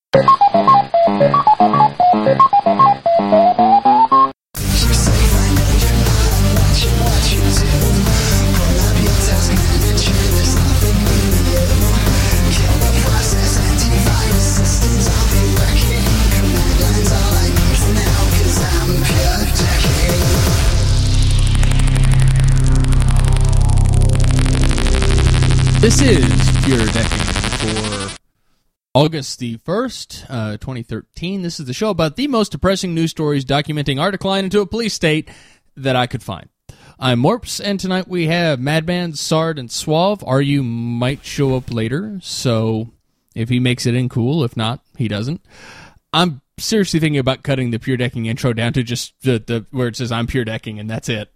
This is Pure Decking for August the 1st, 2013. This is the show about the most depressing news stories documenting our decline into a police state that I could find. I'm Morps, and tonight we have Madman, Sard, and Suave. Aryu might show up later, so if he makes it in, cool. If not, he doesn't. I'm seriously thinking about cutting the Pure Decking intro down to just the where it says I'm Pure Decking, and that's it.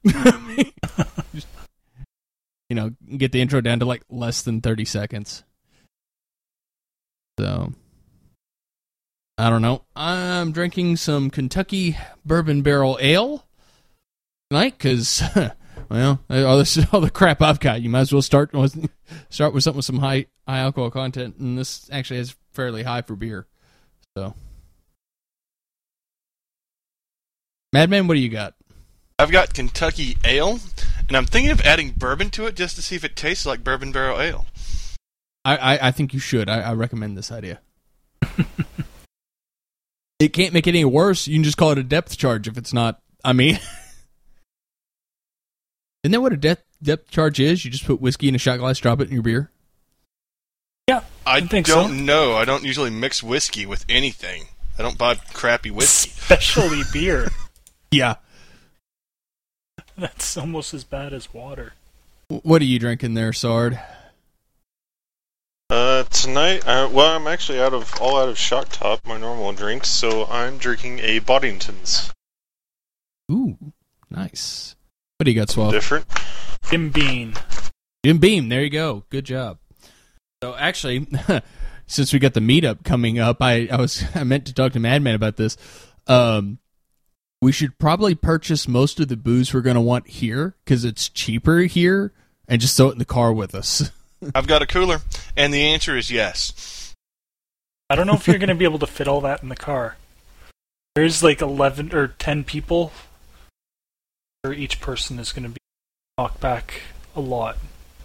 You know, get the intro down to like less than 30 seconds. So, I don't know. I'm drinking some Kentucky Bourbon Barrel Ale tonight because, well, all the crap I've got. You might as well start with something with some high alcohol content, and this actually is fairly high for beer. So, Madman, what do you got? I've got Kentucky Ale, and I'm thinking of adding bourbon to it just to see if it tastes like Bourbon Barrel Ale. I think you should. I recommend this idea. It can't make it any worse. You can just call it a depth charge if it's not. I mean, isn't that what a depth charge is? You just put whiskey in a shot glass, drop it in your beer? Yeah, I don't know. I don't usually mix whiskey with anything. I don't buy crappy whiskey. Especially beer. Yeah. That's almost as bad as water. What are you drinking there, Sard? Tonight, I'm actually all out of Shock Top, my normal drinks, so I'm drinking a Boddington's. Ooh, nice. What do you got, Suave? Different. Jim Beam, there you go. Good job. So actually, since we got the meetup coming up, I meant to talk to Madman about this. We should probably purchase most of the booze we're going to want here because it's cheaper here, and just throw it in the car with us. I've got a cooler, and the answer is yes. I don't know if you're going to be able to fit all that in the car. There's like 11 or 10 people. Each person is going to be knocked back a lot.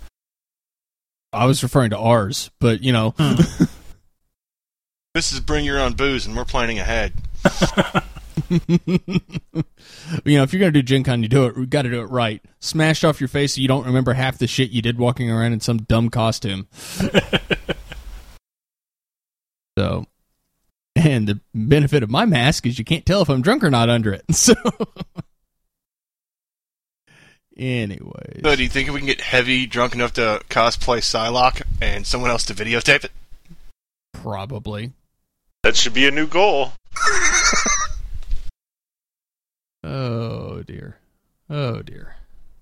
I was referring to ours, but you know. This is bring your own booze, and we're planning ahead. You know, if you're going to do Gen Con, you got to do it right. Smashed off your face so you don't remember half the shit you did walking around in some dumb costume. So, and the benefit of my mask is you can't tell if I'm drunk or not under it. So, anyways. So do you think we can get heavy drunk enough to cosplay Psylocke and someone else to videotape it? Probably. That should be a new goal. Oh, dear. Oh, dear.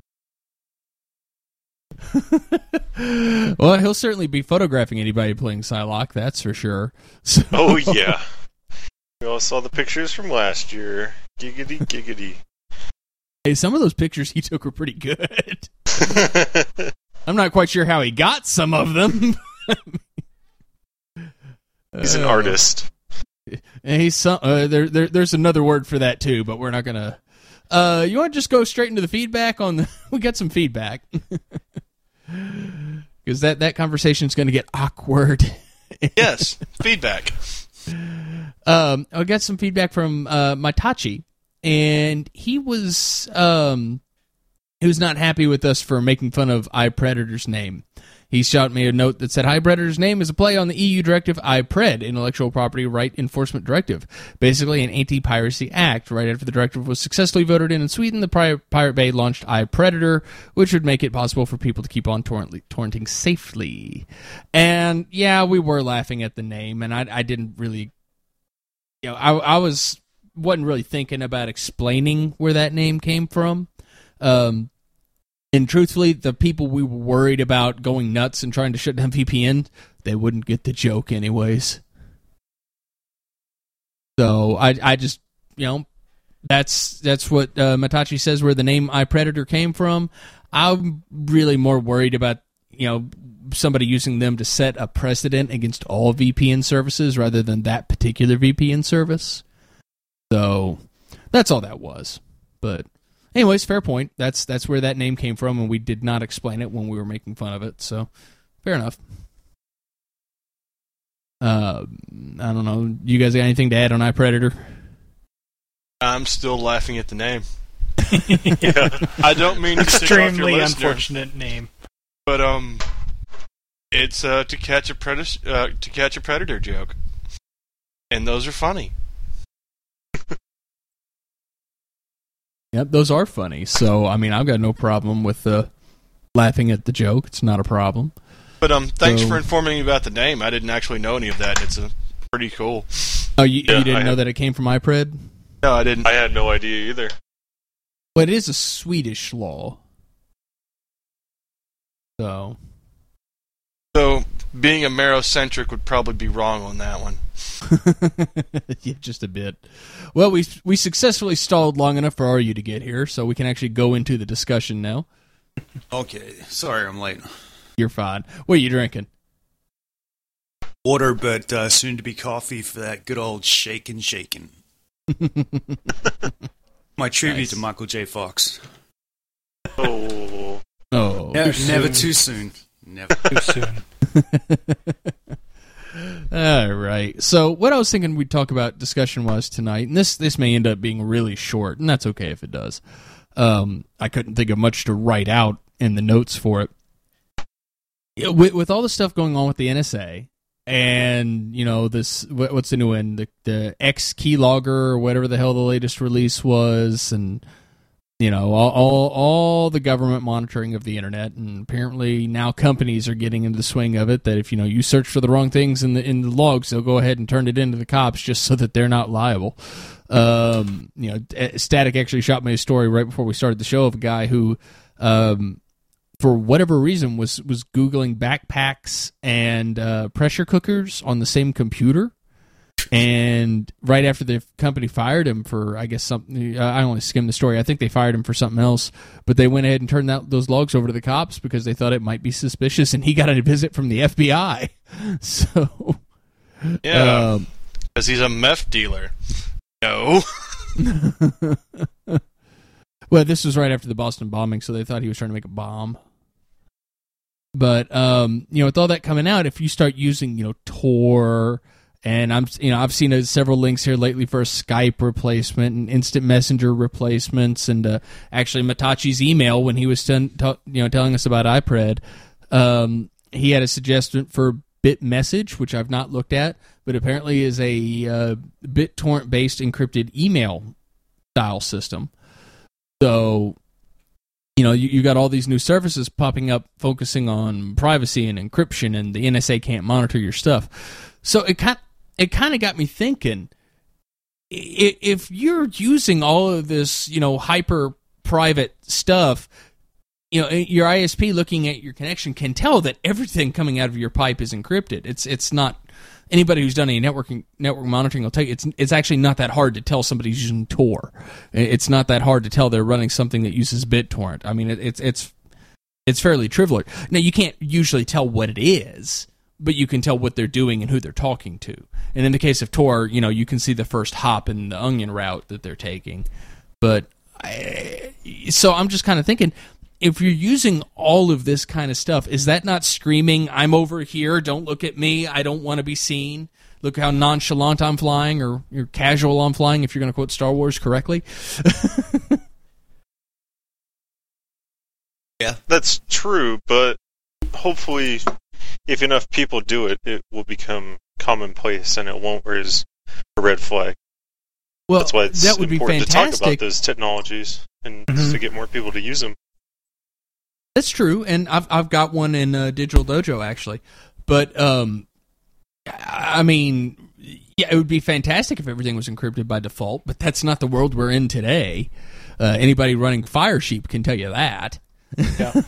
Well, he'll certainly be photographing anybody playing Psylocke, that's for sure. So. Oh, yeah. We all saw the pictures from last year. Giggity, giggity. Hey, some of those pictures he took were pretty good. I'm not quite sure how he got some of them. He's an artist. And he's there's another word for that too, but we're not gonna. You want to just go straight into the feedback on the? We got some feedback because that conversation's going to get awkward. Yes, feedback. I got some feedback from Matachi, and he was not happy with us for making fun of iPredator's name. He shot me a note that said, iPredator's name is a play on the EU directive IPRED, Intellectual Property Right Enforcement Directive, basically an anti-piracy act. Right after the directive was successfully voted in Sweden, the Pirate Bay launched iPredator, which would make it possible for people to keep on torrenting safely. And yeah, we were laughing at the name, and I didn't really, you know, I wasn't really thinking about explaining where that name came from. And truthfully, the people we were worried about going nuts and trying to shut down VPN, they wouldn't get the joke anyways. So I just, you know, that's what Matachi says where the name iPredator came from. I'm really more worried about, you know, somebody using them to set a precedent against all VPN services rather than that particular VPN service. So that's all that was. But anyways, fair point. That's where that name came from, and we did not explain it when we were making fun of it. So fair enough. I don't know. You guys got anything to add on iPredator? I'm still laughing at the name. Yeah. I don't mean to tick off your Extremely listener, unfortunate name. but it's to catch a predator joke, and those are funny. Yep, those are funny. So I mean, I've got no problem with laughing at the joke. It's not a problem. But thanks for informing me about the name. I didn't actually know any of that. It's pretty cool. Oh, you didn't know that it came from iPred? No, I didn't. I had no idea either. Well, it is a Swedish law. So being Amerocentric would probably be wrong on that one. yeah, just a bit. Well, we successfully stalled long enough for Aryu to get here, so we can actually go into the discussion now. Okay, sorry I'm late. You're fine. What are you drinking? Water, but soon to be coffee for that good old shakin'. My tribute Nice. to Michael J. Fox. Oh. Oh. Never too soon. Never. Too soon. All right. So what I was thinking we'd talk about discussion-wise tonight, and this may end up being really short, and that's okay if it does. I couldn't think of much to write out in the notes for it. With all the stuff going on with the NSA, and this, what's the new one? The X keylogger or whatever the hell the latest release was, and all the government monitoring of the internet, and apparently now companies are getting into the swing of it. That if you search for the wrong things in the logs, they'll go ahead and turn it into the cops just so that they're not liable. Static actually shot me a story right before we started the show of a guy who, for whatever reason, was Googling backpacks and pressure cookers on the same computer. And right after the company fired him for, I guess, something, I only skimmed the story. I think they fired him for something else, but they went ahead and turned those logs over to the cops because they thought it might be suspicious, and he got a visit from the FBI. So, Yeah, because he's a meth dealer. No. Well, this was right after the Boston bombing, so they thought he was trying to make a bomb. But with all that coming out, if you start using Tor, and I've seen several links here lately for a Skype replacement and instant messenger replacements, and actually Matachi's email when he was telling us about iPred, he had a suggestion for BitMessage, which I've not looked at, but apparently is a BitTorrent-based encrypted email style system. So, you got all these new services popping up focusing on privacy and encryption, and the NSA can't monitor your stuff. So it kind of got me thinking, if you're using all of this, hyper private stuff, your ISP looking at your connection can tell that everything coming out of your pipe is encrypted. It's not, anybody who's done any network monitoring will tell you it's actually not that hard to tell somebody's using Tor. It's not that hard to tell they're running something that uses BitTorrent. I mean, it's fairly trivial. Now, you can't usually tell what it is, but you can tell what they're doing and who they're talking to. And in the case of Tor, you can see the first hop in the onion route that they're taking. But so I'm just kind of thinking, if you're using all of this kind of stuff, is that not screaming, I'm over here, don't look at me, I don't want to be seen? Look how nonchalant I'm flying, or you're casual I'm flying, if you're going to quote Star Wars correctly. Yeah. That's true, but hopefully if enough people do it, it will become commonplace and it won't raise a red flag. Well, That's why it's that would be important to fantastic. talk about those technologies and just to get more people to use them. That's true, and I've got one in Digital Dojo actually, but I mean, yeah, it would be fantastic if everything was encrypted by default, but that's not the world we're in today. Anybody running Firesheep can tell you that. Yeah.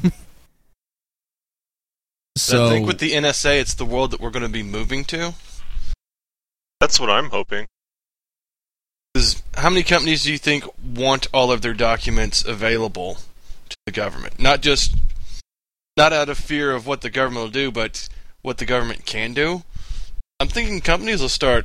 So I think with the NSA, it's the world that we're going to be moving to. That's what I'm hoping. 'Cause how many companies do you think want all of their documents available to the government? Not just not out of fear of what the government will do, but what the government can do. I'm thinking companies will start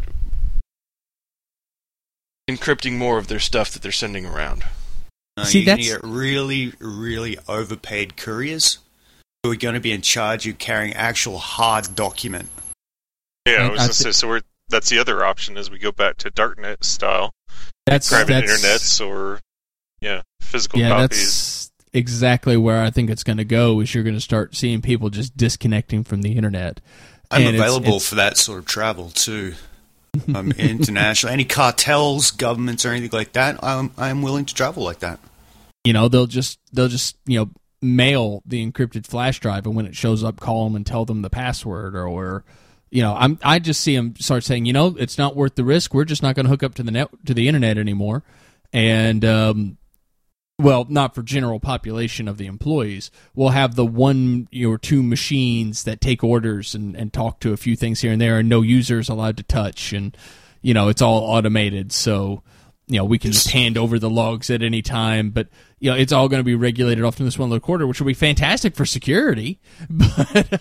encrypting more of their stuff that they're sending around. See, you're going to that's- get really, really overpaid couriers who are going to be in charge of carrying actual hard document. Yeah, I And was I going to say, so that's the other option as we go back to darknet style. That's Private internets or, physical yeah, copies. that's exactly where I think it's going to go. Is you're going to start seeing people just disconnecting from the internet. I'm And available it's- for that sort of travel too. International, any cartels, governments, or anything like that. I'm willing to travel like that. They'll just mail the encrypted flash drive, and when it shows up, call them and tell them the password, or I just see them start saying, it's not worth the risk. We're just not going to hook up to the internet anymore, and well, not for general population of the employees. We'll have the one or two machines that take orders and talk to a few things here and there, and no users allowed to touch, and it's all automated, so we can just hand over the logs at any time, but it's all going to be regulated off in this one little quarter, which will be fantastic for security. But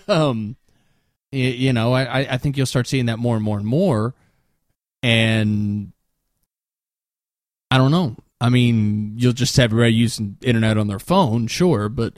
I think you'll start seeing that more and more and more, and I don't know. I mean, you'll just have everybody using internet on their phone, sure, but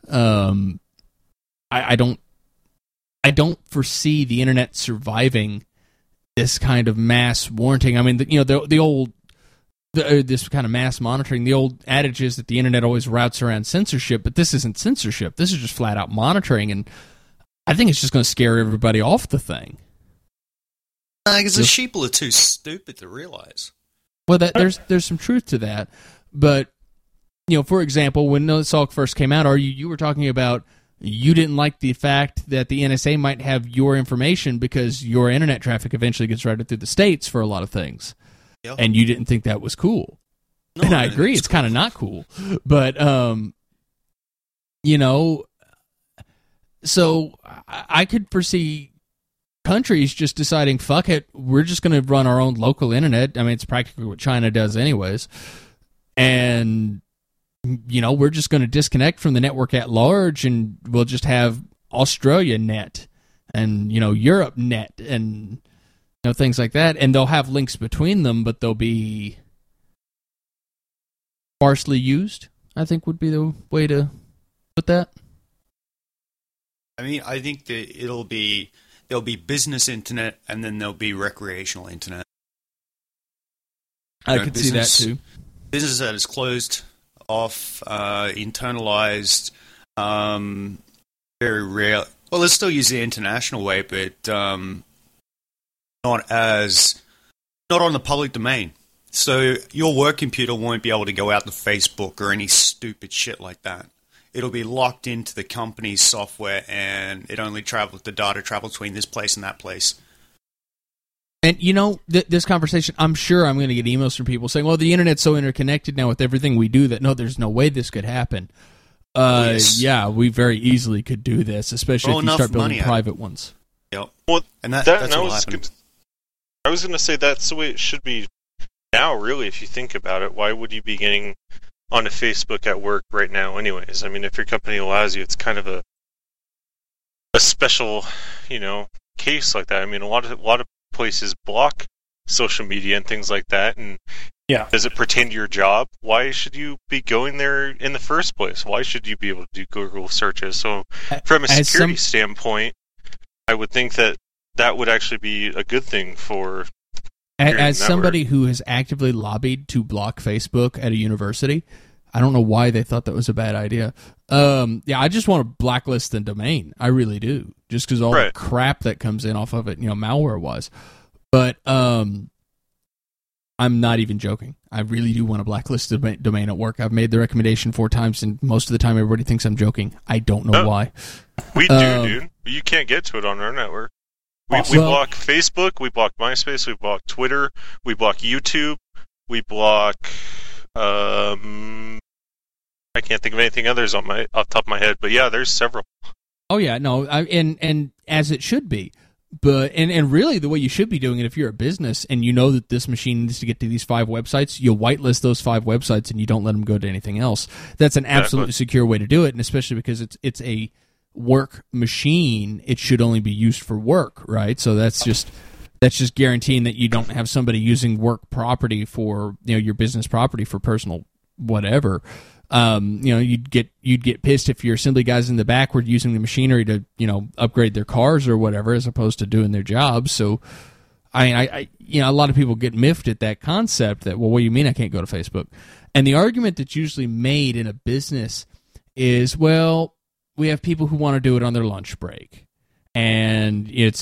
I don't foresee the internet surviving this kind of mass warranting. I mean, the old this kind of mass monitoring. The old adage is that the internet always routes around censorship, but this isn't censorship. This is just flat out monitoring, and I think it's just going to scare everybody off the thing. Because the sheeple are too stupid to realize. Well, there's some truth to that, but for example, when this all first came out, you were talking about you didn't like the fact that the NSA might have your information because your internet traffic eventually gets routed through the states for a lot of things, and you didn't think that was cool. No, and I agree, it's kind of not cool, but so I could foresee countries just deciding, fuck it, we're just going to run our own local internet. I mean, it's practically what China does anyways. And, we're just going to disconnect from the network at large, and we'll just have Australia net and, Europe net and, things like that. And they'll have links between them, but they'll be sparsely used, I think would be the way to put that. I mean, I think that there'll be business internet, and then there'll be recreational internet. I could see that too. Business that is closed off, internalized, very rare. Well, let's still use the international way, but not on the public domain. So your work computer won't be able to go out to Facebook or any stupid shit like that. It'll be locked into the company's software, and the data travels between this place and that place. And, this conversation, I'm sure I'm going to get emails from people saying, well, the internet's so interconnected now with everything we do that, no, there's no way this could happen. Yes. Yeah, we very easily could do this, especially if you start building private ones. Yep. Well, and that's what will I happen. was going to say that's the way it should be now, really, if you think about it. Why would you be getting onto Facebook at work right now anyways? I mean, if your company allows you, it's kind of a special, case like that. I mean, a lot of places block social media and things like that, and does it pertain to your job? Why should you be going there in the first place? Why should you be able to do Google searches? So from a security standpoint, I would think that would actually be a good thing for As somebody who has actively lobbied to block Facebook at a university, I don't know why they thought that was a bad idea. I just want to blacklist the domain. I really do, just because all the crap that comes in off of it, malware-wise. But I'm not even joking. I really do want to blacklist the domain at work. I've made the recommendation 4 times, and most of the time everybody thinks I'm joking. I don't know why. We do, dude. You can't get to it on our network. We block Facebook, we block MySpace, we block Twitter, we block YouTube, we block I can't think of anything others off the top of my head, but yeah, there's several. Oh yeah, no, and as it should be. But and really the way you should be doing it, if you're a business and you know that this machine needs to get to these 5 websites, you whitelist those 5 websites and you don't let them go to anything else. That's an absolutely secure way to do it, and especially because it's a work machine, it should only be used for work, right? So that's just guaranteeing that you don't have somebody using work property for, your business property for personal whatever. You'd get pissed if your assembly guys in the back were using the machinery to, upgrade their cars or whatever, as opposed to doing their jobs. So, a lot of people get miffed at that concept that, well, what do you mean I can't go to Facebook? And the argument that's usually made in a business is, well, we have people who want to do it on their lunch break. And it's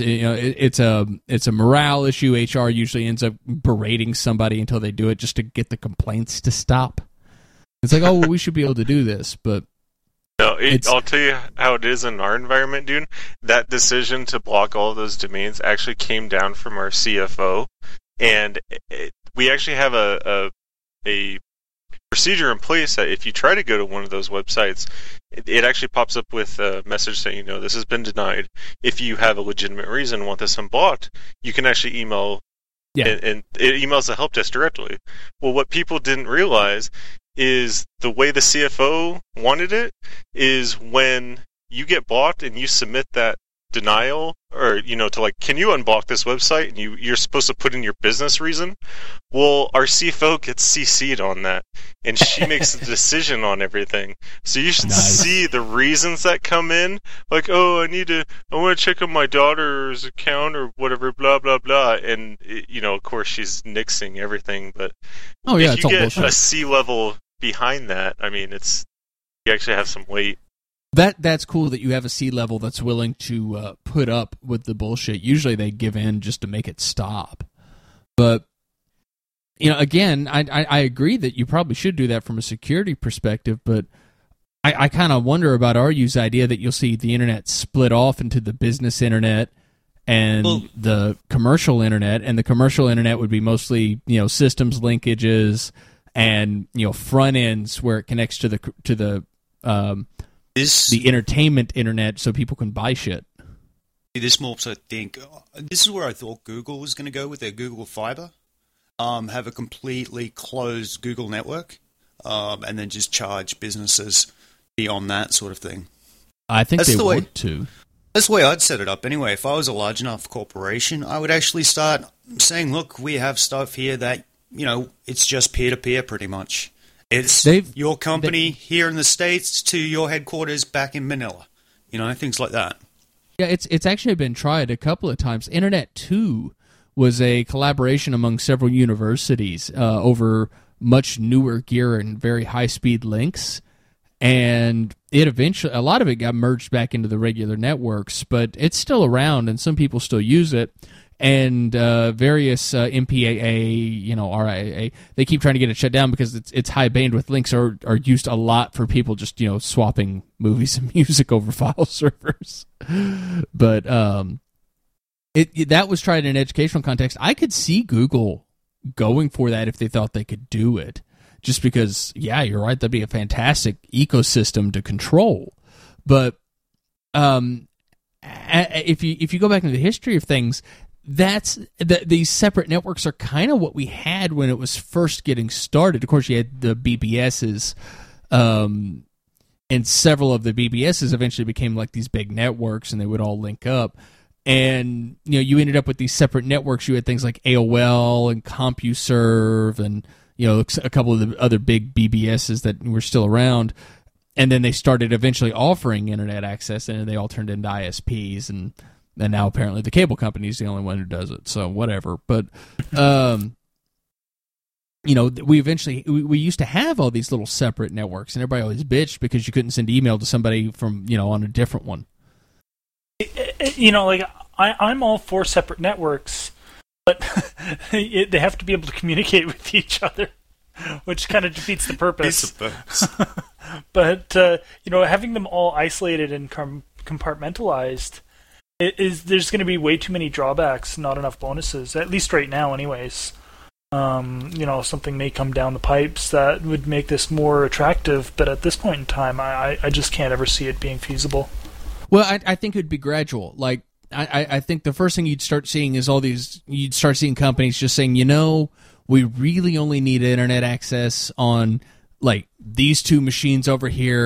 a morale issue. HR usually ends up berating somebody until they do it just to get the complaints to stop. It's like, oh, well, we should be able to do this, but no. I'll tell you how it is in our environment, dude. That decision to block all of those domains actually came down from our CFO, and we actually have a procedure in place that if you try to go to one of those websites, it actually pops up with a message saying, this has been denied. If you have a legitimate reason and want this unblocked, you can actually email, and it emails the help desk directly. Well, what people didn't realize is the way the CFO wanted it is when you get blocked and you submit that denial, or to can you unblock this website, and you're supposed to put in your business reason. Well, our CFO gets CC'd on that, and she makes the decision on everything. So you should see the reasons that come in, like, oh, I want to check on my daughter's account or whatever, blah blah blah, and of course she's nixing everything. But if you get a C-level behind that, you actually have some weight. That's cool that you have a C-level that's willing to put up with the bullshit. Usually they give in just to make it stop. But, again, I agree that you probably should do that from a security perspective, but I kind of wonder about RU's idea that you'll see the internet split off into the business internet and the commercial internet, and the commercial internet would be mostly, systems linkages and, front ends where it connects to the entertainment internet so people can buy shit. This morphs, I think. This is where I thought Google was going to go with their Google Fiber. Have a completely closed Google network, and then just charge businesses beyond that sort of thing. I think they would too. That's the way I'd set it up anyway. If I was a large enough corporation, I would actually start saying, look, we have stuff here that, it's just peer-to-peer pretty much. It's your company here in the States to your headquarters back in Manila. Things like that. Yeah, it's actually been tried a couple of times. Internet 2 was a collaboration among several universities over much newer gear and very high-speed links. And it eventually, a lot of it got merged back into the regular networks, but it's still around and some people still use it. And various MPAA, RIAA, they keep trying to get it shut down because its high bandwidth links are used a lot for people just swapping movies and music over file servers. But that was tried in an educational context. I could see Google going for that if they thought they could do it, just because, yeah, you're right, that'd be a fantastic ecosystem to control. But if you go back into the history of things, these separate networks are kind of what we had when it was first getting started. Of course, you had the BBSs, and several of the BBSs eventually became like these big networks, and they would all link up. And you ended up with these separate networks. You had things like AOL and CompuServe, and a couple of the other big BBSs that were still around. And then they started eventually offering internet access, and they all turned into ISPs, and now apparently the cable company is the only one who does it. So whatever. But we used to have all these little separate networks, and everybody always bitched because you couldn't send email to somebody from on a different one. I'm all for separate networks, but they have to be able to communicate with each other, which kind of defeats the purpose. But having them all isolated and compartmentalized, there's going to be way too many drawbacks, not enough bonuses. At least right now, anyways. Something may come down the pipes that would make this more attractive, but at this point in time, I just can't ever see it being feasible. Well, I think it would be gradual. Like, I think the first thing you'd start seeing is you'd start seeing companies just saying, we really only need internet access on, like, these two machines over here,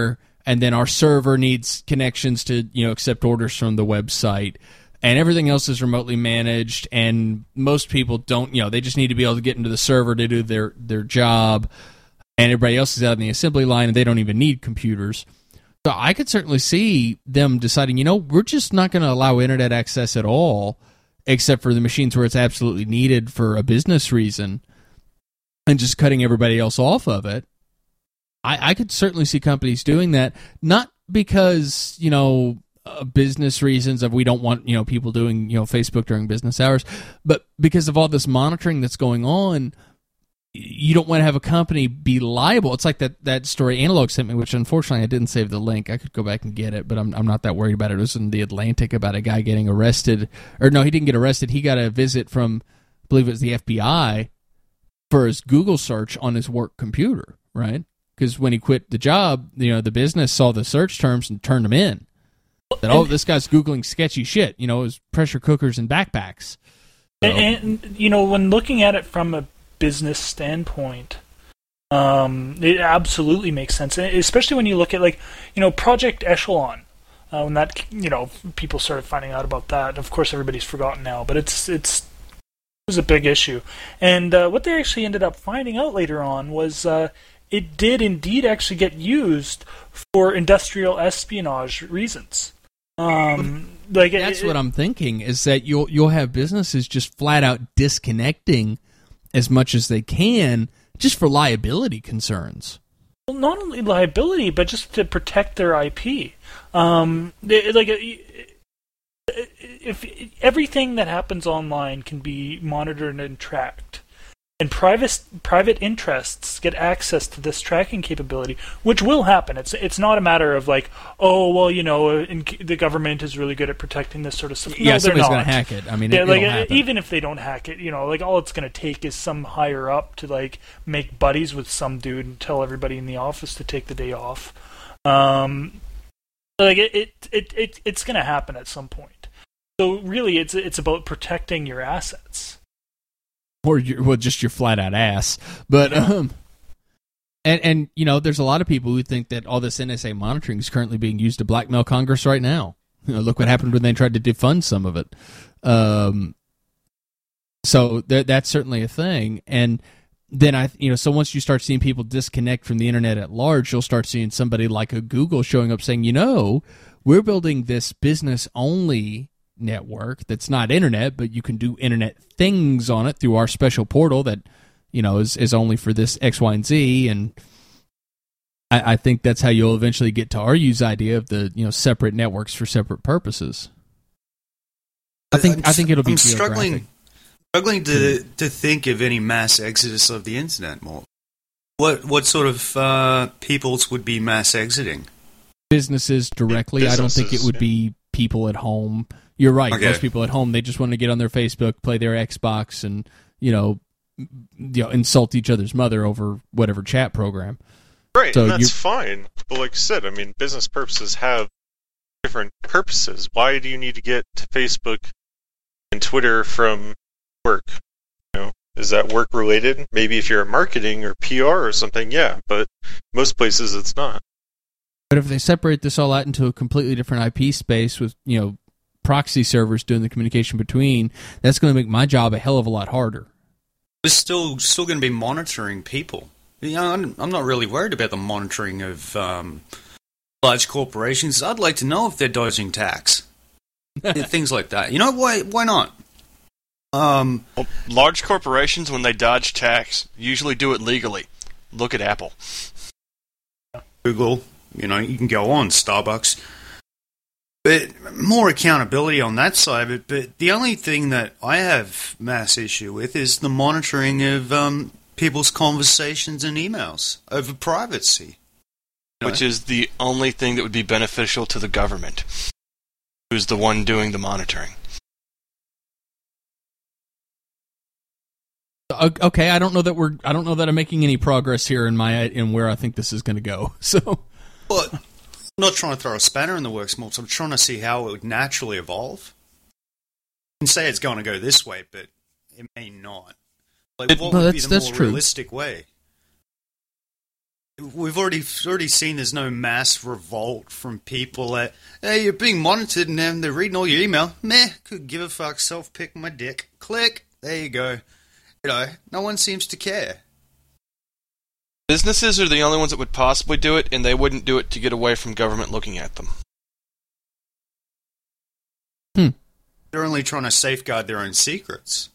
and then our server needs connections to accept orders from the website, and everything else is remotely managed, and most people don't, they just need to be able to get into the server to do their job, and everybody else is out in the assembly line, and they don't even need computers. So I could certainly see them deciding, we're just not going to allow internet access at all, except for the machines where it's absolutely needed for a business reason, and just cutting everybody else off of it. I could certainly see companies doing that, not because, business reasons of we don't want, people doing, Facebook during business hours, but because of all this monitoring that's going on. You don't want to have a company be liable. It's like that story Analog sent me, which unfortunately I didn't save the link. I could go back and get it, but I'm not that worried about it. It was in The Atlantic about a guy getting arrested. Or no, he didn't get arrested. He got a visit from, I believe it was the FBI, for his Google search on his work computer, right? Because when he quit the job, the business saw the search terms and turned him in. That, this guy's Googling sketchy shit. It was pressure cookers and backpacks. So. And when looking at it from a business standpoint, it absolutely makes sense, especially when you look at Project Echelon, when that people started finding out about that. Of course, everybody's forgotten now, but it was a big issue. And what they actually ended up finding out later on was it did indeed actually get used for industrial espionage reasons. That's what I'm thinking, is that you'll have businesses just flat out disconnecting as much as they can, just for liability concerns. Well, not only liability, but just to protect their IP. If everything that happens online can be monitored and tracked, and private interests get access to this tracking capability, which will happen. It's not a matter of the government is really good at protecting this sort of stuff. Yeah, no, somebody's going to hack it. I mean, it'll happen. Even if they don't hack it, all it's going to take is some higher up to make buddies with some dude and tell everybody in the office to take the day off. It's going to happen at some point. So really, it's about protecting your assets. Or just your flat out ass, but and there's a lot of people who think that all this NSA monitoring is currently being used to blackmail Congress right now. Look what happened when they tried to defund some of it. So that's certainly a thing, and then so once you start seeing people disconnect from the internet at large, you'll start seeing somebody like a Google showing up saying, we're building this business only network that's not internet, but you can do internet things on it through our special portal that is only for this X, Y, and Z. And I think that's how you'll eventually get to RU's idea of the separate networks for separate purposes. I think it'll be struggling to think of any mass exodus of the internet. More, what sort of peoples would be mass exiting? Businesses directly. Businesses, I don't think it would be people at home. You're right. Okay. Most people at home, they just want to get on their Facebook, play their Xbox, and insult each other's mother over whatever chat program. Right, so and that's fine. But like I said, I mean, business purposes have different purposes. Why do you need to get to Facebook and Twitter from work? Is that work related? Maybe if you're at marketing or PR or something, yeah. But most places, it's not. But if they separate this all out into a completely different IP space with proxy servers doing the communication between, that's going to make my job a hell of a lot harder. There's still going to be monitoring people. I'm not really worried about the monitoring of large corporations. I'd like to know if they're dodging tax. Things like that. Why not? Well, large corporations, when they dodge tax, usually do it legally. Look at Apple. Google, you can go on, Starbucks. But more accountability on that side. But the only thing that I have mass issue with is the monitoring of people's conversations and emails over privacy. Which is the only thing that would be beneficial to the government, who's the one doing the monitoring. Okay, I don't know that I'm making any progress here in where I think this is going to go. So, but I'm not trying to throw a spanner in the works, Morts. I'm trying to see how it would naturally evolve. You can say it's going to go this way, but it may not. What would be the more realistic way? we've already seen there's no mass revolt from people that, hey, you're being monitored and then they're reading all your email. Meh, could give a fuck, self-pick my dick. Click, there you go. You know, no one seems to care. Businesses are the only ones that would possibly do it, and they wouldn't do it to get away from government looking at them. They're only trying to safeguard their own secrets.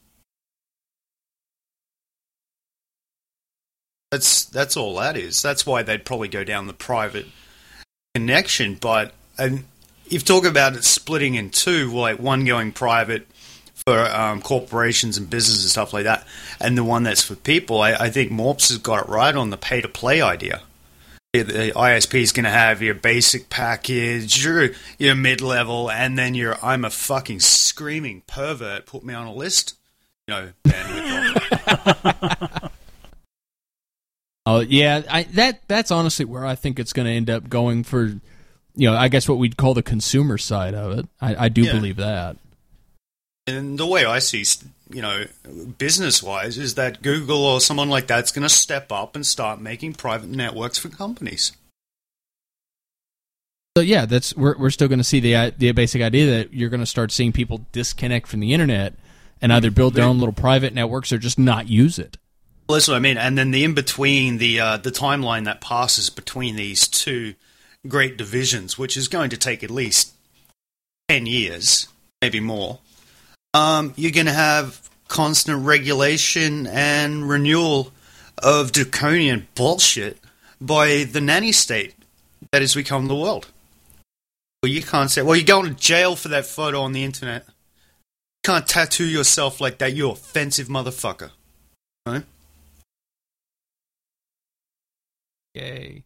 That's all that is. That's why they'd probably go down the private connection. But if you talk about it splitting in two, like one going private for corporations and businesses and stuff like that, and the one that's for people, I think Morps has got it right on the pay-to-play idea. The ISP is going to have your basic package, your mid-level, and then your I'm a fucking screaming pervert, put me on a list. You know, bandwidth. Oh yeah, that's honestly where I think it's going to end up going for, you know, I guess what we'd call the consumer side of it. I do believe that. And the way I see, you know, business-wise, is that Google or someone like that's going to step up and start making private networks for companies. So yeah, we're still going to see the basic idea that you're going to start seeing people disconnect from the internet and either build their own little private networks or just not use it. Well, that's what I mean. And then the in-between, the timeline that passes between these two great divisions, which is going to take at least 10 years, maybe more, you're going to have constant regulation and renewal of draconian bullshit by the nanny state that has become the world. Well, you can't say, well, you're going to jail for that photo on the internet. You can't tattoo yourself like that, you offensive motherfucker. Right? Yay.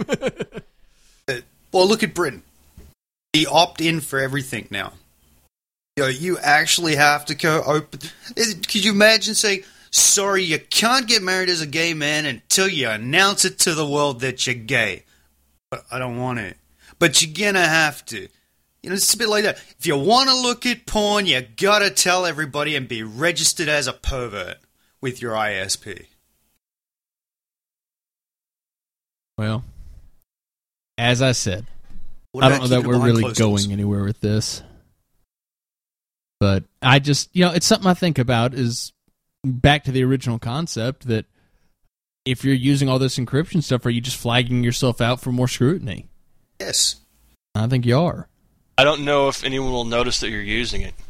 Well, look at Britain. The opt-in for everything now. You know, you actually have to go open. Could you imagine saying, sorry, you can't get married as a gay man until you announce it to the world that you're gay. But I don't want it. But you're going to have to. You know, it's a bit like that. If you want to look at porn, you got to tell everybody and be registered as a pervert with your ISP. Well, as I said, I don't know that we're really going anywhere with this. But I just, you know, it's something I think about is back to the original concept that if you're using all this encryption stuff, are you just flagging yourself out for more scrutiny? Yes. I think you are. I don't know if anyone will notice that you're using it.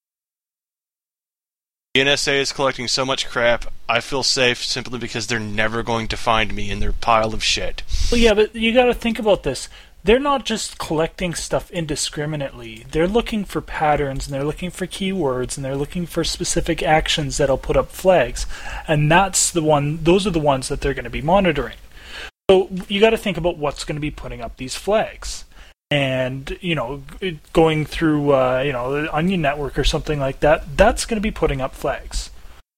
The NSA is collecting so much crap, I feel safe simply because they're never going to find me in their pile of shit. Well, yeah, but you got to think about this. They're not just collecting stuff indiscriminately. They're looking for patterns, and they're looking for keywords, and they're looking for specific actions that'll put up flags. And those are the ones that they're going to be monitoring. So you got to think about what's going to be putting up these flags. And, you know, going through, the Onion Network or something like that, that's going to be putting up flags.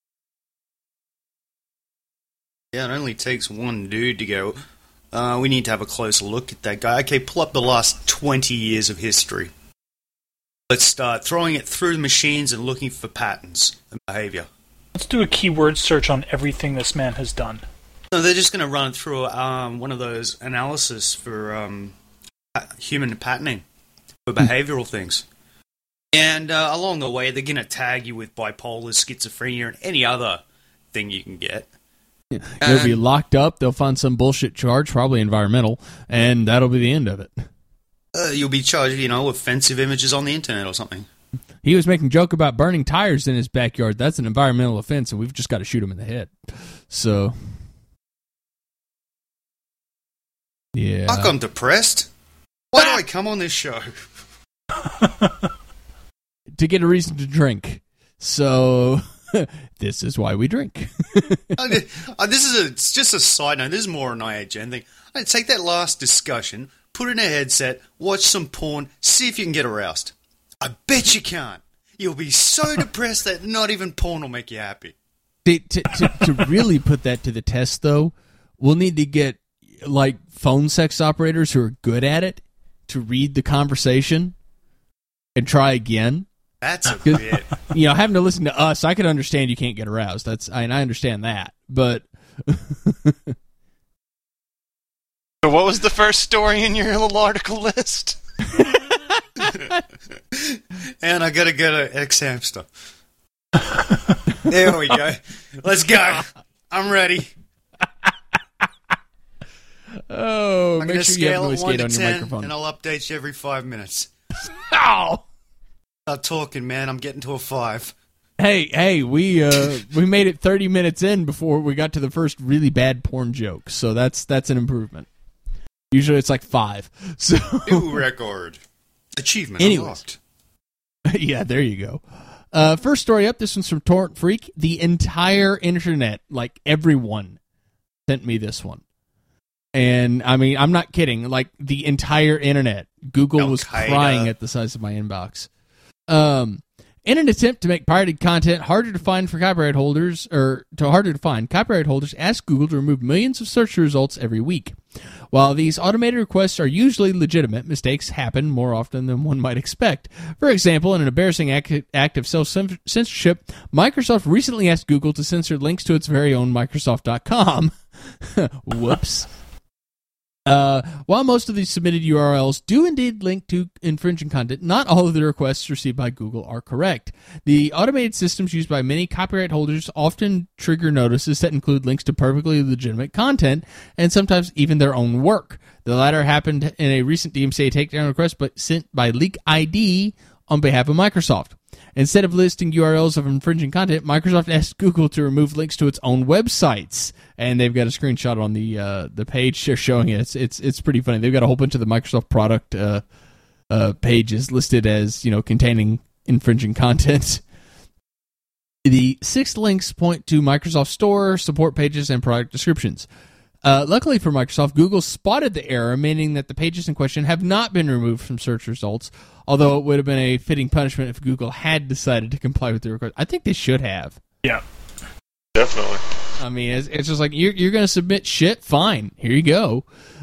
Yeah, it only takes one dude to go, we need to have a closer look at that guy. Okay, pull up the last 20 years of history. Let's start throwing it through the machines and looking for patterns and behavior. Let's do a keyword search on everything this man has done. No, they're just going to run through one of those analysis for human patterning for behavioral things. And along the way, they're going to tag you with bipolar, schizophrenia, and any other thing you can get. Yeah. You'll be locked up, they'll find some bullshit charge, probably environmental, and that'll be the end of it. You'll be charged, offensive images on the internet or something. He was making a joke about burning tires in his backyard. That's an environmental offense, and we've just got to shoot him in the head. So, yeah. Fuck, I'm depressed. Why do I come on this show? To get a reason to drink. So, this is why we drink. It's just a side note. This is more an IHN thing. I'd take that last discussion, put it in a headset, watch some porn, see if you can get aroused. I bet you can't. You'll be so depressed that not even porn will make you happy. To really put that to the test, though, we'll need to get phone sex operators who are good at it to read the conversation and try again. That's a bit. Having to listen to us, I can understand you can't get aroused. I understand that, but So what was the first story in your little article list? And I gotta get an ex-hamster. There we go. Let's go. I'm ready. Oh, I'm make gonna sure you have scale noise it 1 gate to on your 10, microphone. and I'll update you every 5 minutes. Ow! Stop talking, man. I'm getting to a 5. Hey, we made it 30 minutes in before we got to the first really bad porn joke, so that's an improvement. Usually it's like 5. So New record. Achievement unlocked. Yeah, there you go. First story up, this one's from Torrent Freak. The entire internet, like everyone, sent me this one. And, I mean, I'm not kidding. Like, the entire internet. Google was crying at the size of my inbox. In an attempt to make pirated content harder to find for copyright holders, copyright holders ask Google to remove millions of search results every week. While these automated requests are usually legitimate, mistakes happen more often than one might expect. For example, in an embarrassing act of self-censorship, Microsoft recently asked Google to censor links to its very own Microsoft.com. Whoops. While most of these submitted URLs do indeed link to infringing content, not all of the requests received by Google are correct. The automated systems used by many copyright holders often trigger notices that include links to perfectly legitimate content, and sometimes even their own work. The latter happened in a recent DMCA takedown request, but sent by LeakID on behalf of Microsoft. Instead of listing URLs of infringing content, Microsoft asked Google to remove links to its own websites, and they've got a screenshot on the page they're showing it. It's pretty funny. They've got a whole bunch of the Microsoft product pages listed as containing infringing content. The 6 links point to Microsoft Store, support pages, and product descriptions. Luckily for Microsoft, Google spotted the error, meaning that the pages in question have not been removed from search results, although it would have been a fitting punishment if Google had decided to comply with the request. I think they should have. Yeah. Definitely. I mean, it's just like, you're going to submit shit? Fine. Here you go.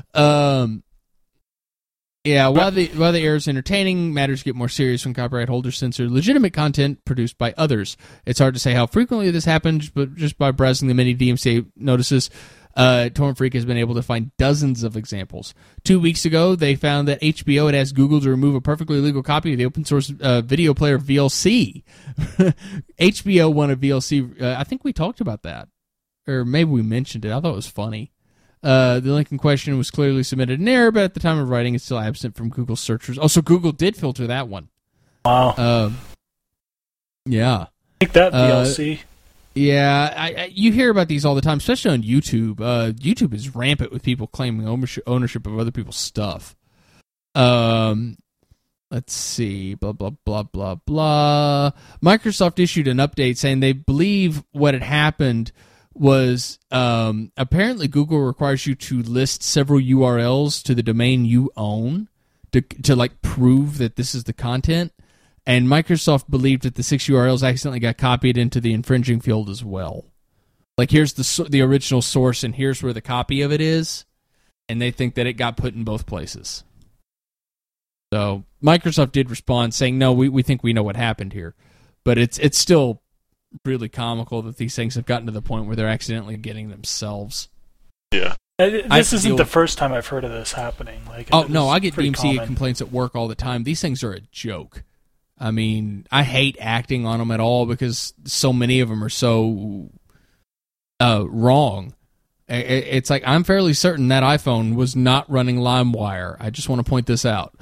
Yeah, while the error is entertaining, matters get more serious when copyright holders censor legitimate content produced by others. It's hard to say how frequently this happens, but just by browsing the many DMCA notices, Torrent Freak has been able to find dozens of examples. 2 weeks ago, they found that HBO had asked Google to remove a perfectly legal copy of the open source video player VLC. HBO wanted VLC. I think we talked about that. Or maybe we mentioned it. I thought it was funny. The link in question was clearly submitted in error, but at the time of writing, it's still absent from Google's search results. Oh, so Google did filter that one. Wow. Yeah. Take that, VLC. Yeah, you hear about these all the time, especially on YouTube. YouTube is rampant with people claiming ownership of other people's stuff. Let's see, blah, blah, blah, blah, blah. Microsoft issued an update saying they believe what had happened was apparently Google requires you to list several URLs to the domain you own to like prove that this is the content. And Microsoft believed that the 6 URLs accidentally got copied into the infringing field as well. Like, here's the original source, and here's where the copy of it is, and they think that it got put in both places. So Microsoft did respond, saying, "No, we think we know what happened here," but it's still really comical that these things have gotten to the point where they're accidentally getting themselves. Yeah. This isn't the first time I've heard of this happening. Like, oh no, I get DMCA common complaints at work all the time. These things are a joke. I mean, I hate acting on them at all because so many of them are so wrong. It's like, I'm fairly certain that iPhone was not running LimeWire. I just want to point this out.